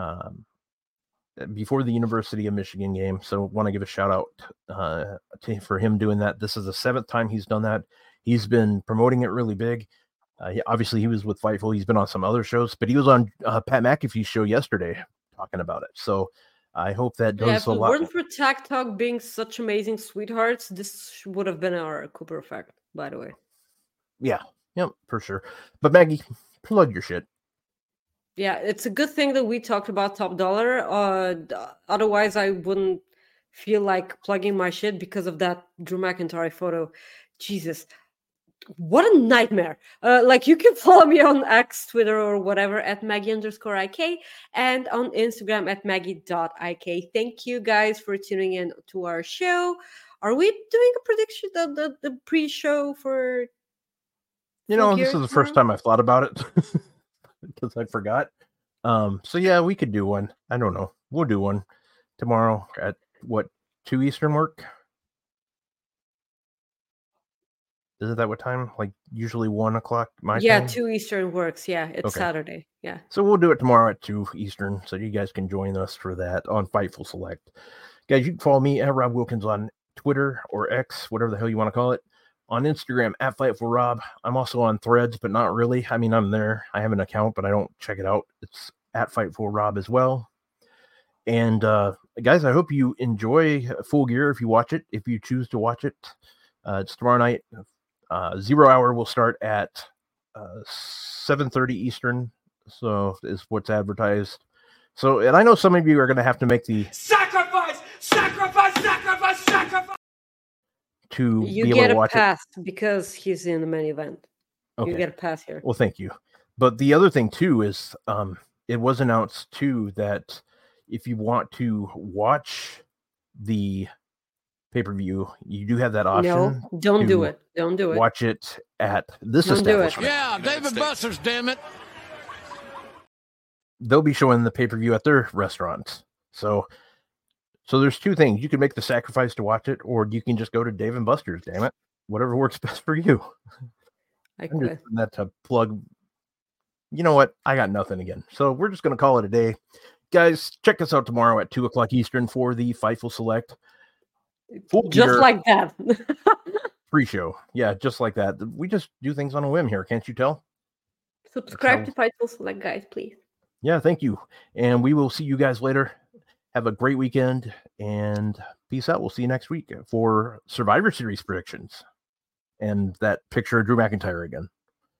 S3: before the University of Michigan game. So want to give a shout out for him doing that. This is the 7th time he's done that. He's been promoting it really big. Obviously, he was with Fightful. He's been on some other shows, but he was on Pat McAfee's show yesterday talking about it. So I hope that does a lot.
S4: If it weren't for Tech Talk being such amazing sweethearts, this would have been our Cooper effect, by the way.
S3: Yeah, yep, for sure. But Maggie, plug your shit.
S4: Yeah, it's a good thing that we talked about Top Dollar. Otherwise, I wouldn't feel like plugging my shit because of that Drew McIntyre photo. Jesus. What a nightmare. You can follow me on X, Twitter, or whatever at Maggie_IK and on Instagram at Maggie.IK. Thank you guys for tuning in to our show. Are we doing a prediction, the pre-show for...
S3: This is the first time I've thought about it because I forgot. So yeah, we could do one. I don't know. We'll do one tomorrow at 2 Eastern work? Isn't that what time? Like usually 1 o'clock my time?
S4: Yeah, 2 Eastern works. Yeah, it's okay. Saturday. Yeah.
S3: So we'll do it tomorrow at 2 Eastern. So you guys can join us for that on Fightful Select. Guys, you can follow me at Rob Wilkins on Twitter or X, whatever the hell you want to call it. On Instagram at FightfulRob. I'm also on Threads, but not really. I mean, I'm there. I have an account, but I don't check it out. It's at FightfulRob as well. And guys, I hope you enjoy Full Gear if you watch it, if you choose to watch it. It's tomorrow night. 0 hour will start at 7:30 Eastern. So is what's advertised. So, and I know some of you are going to have to make the sacrifice to
S4: you
S3: be able
S4: get
S3: to
S4: a
S3: watch
S4: pass because he's in the main event.
S3: Okay.
S4: You get a pass here.
S3: Well, thank you. But the other thing too is it was announced too that if you want to watch the pay-per-view, you do have that option.
S4: No, don't do it. Don't do it.
S3: Watch it at this
S4: don't
S3: establishment.
S5: Yeah, David Buster's, damn it.
S3: They'll be showing the pay-per-view at their restaurants. So there's two things. You can make the sacrifice to watch it, or you can just go to Dave and Buster's, damn it. Whatever works best for you. I'm just putting that to plug. You know what? I got nothing again. So we're just going to call it a day. Guys, check us out tomorrow at 2 o'clock Eastern for the Fightful Select.
S4: Just like that.
S3: Pre-show. Yeah, just like that. We just do things on a whim here. Can't you tell?
S4: Subscribe to Fightful Select, guys, please.
S3: Yeah, thank you. And we will see you guys later. Have a great weekend and peace out. We'll see you next week for Survivor Series predictions and that picture of Drew McIntyre again.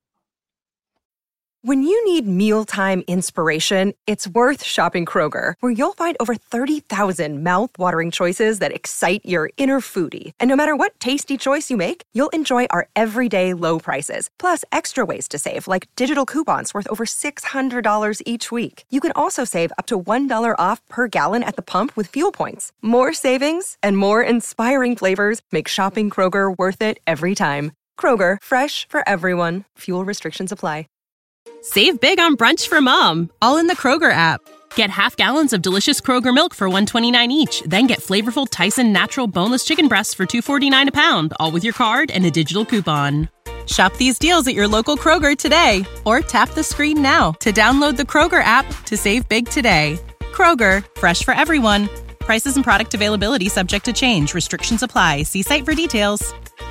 S2: When you need mealtime inspiration, it's worth shopping Kroger, where you'll find over 30,000 mouth-watering choices that excite your inner foodie. And no matter what tasty choice you make, you'll enjoy our everyday low prices, plus extra ways to save, like digital coupons worth over $600 each week. You can also save up to $1 off per gallon at the pump with fuel points. More savings and more inspiring flavors make shopping Kroger worth it every time. Kroger, fresh for everyone. Fuel restrictions apply.
S6: Save big on brunch for mom, all in the Kroger app. Get half gallons of delicious Kroger milk for $1.29 each. Then get flavorful Tyson natural boneless chicken breasts for $2.49 a pound, all with your card and a digital coupon. Shop these deals at your local Kroger today, or tap the screen now to download the Kroger app to save big today. Kroger, fresh for everyone. Prices and product availability subject to change. Restrictions apply. See site for details.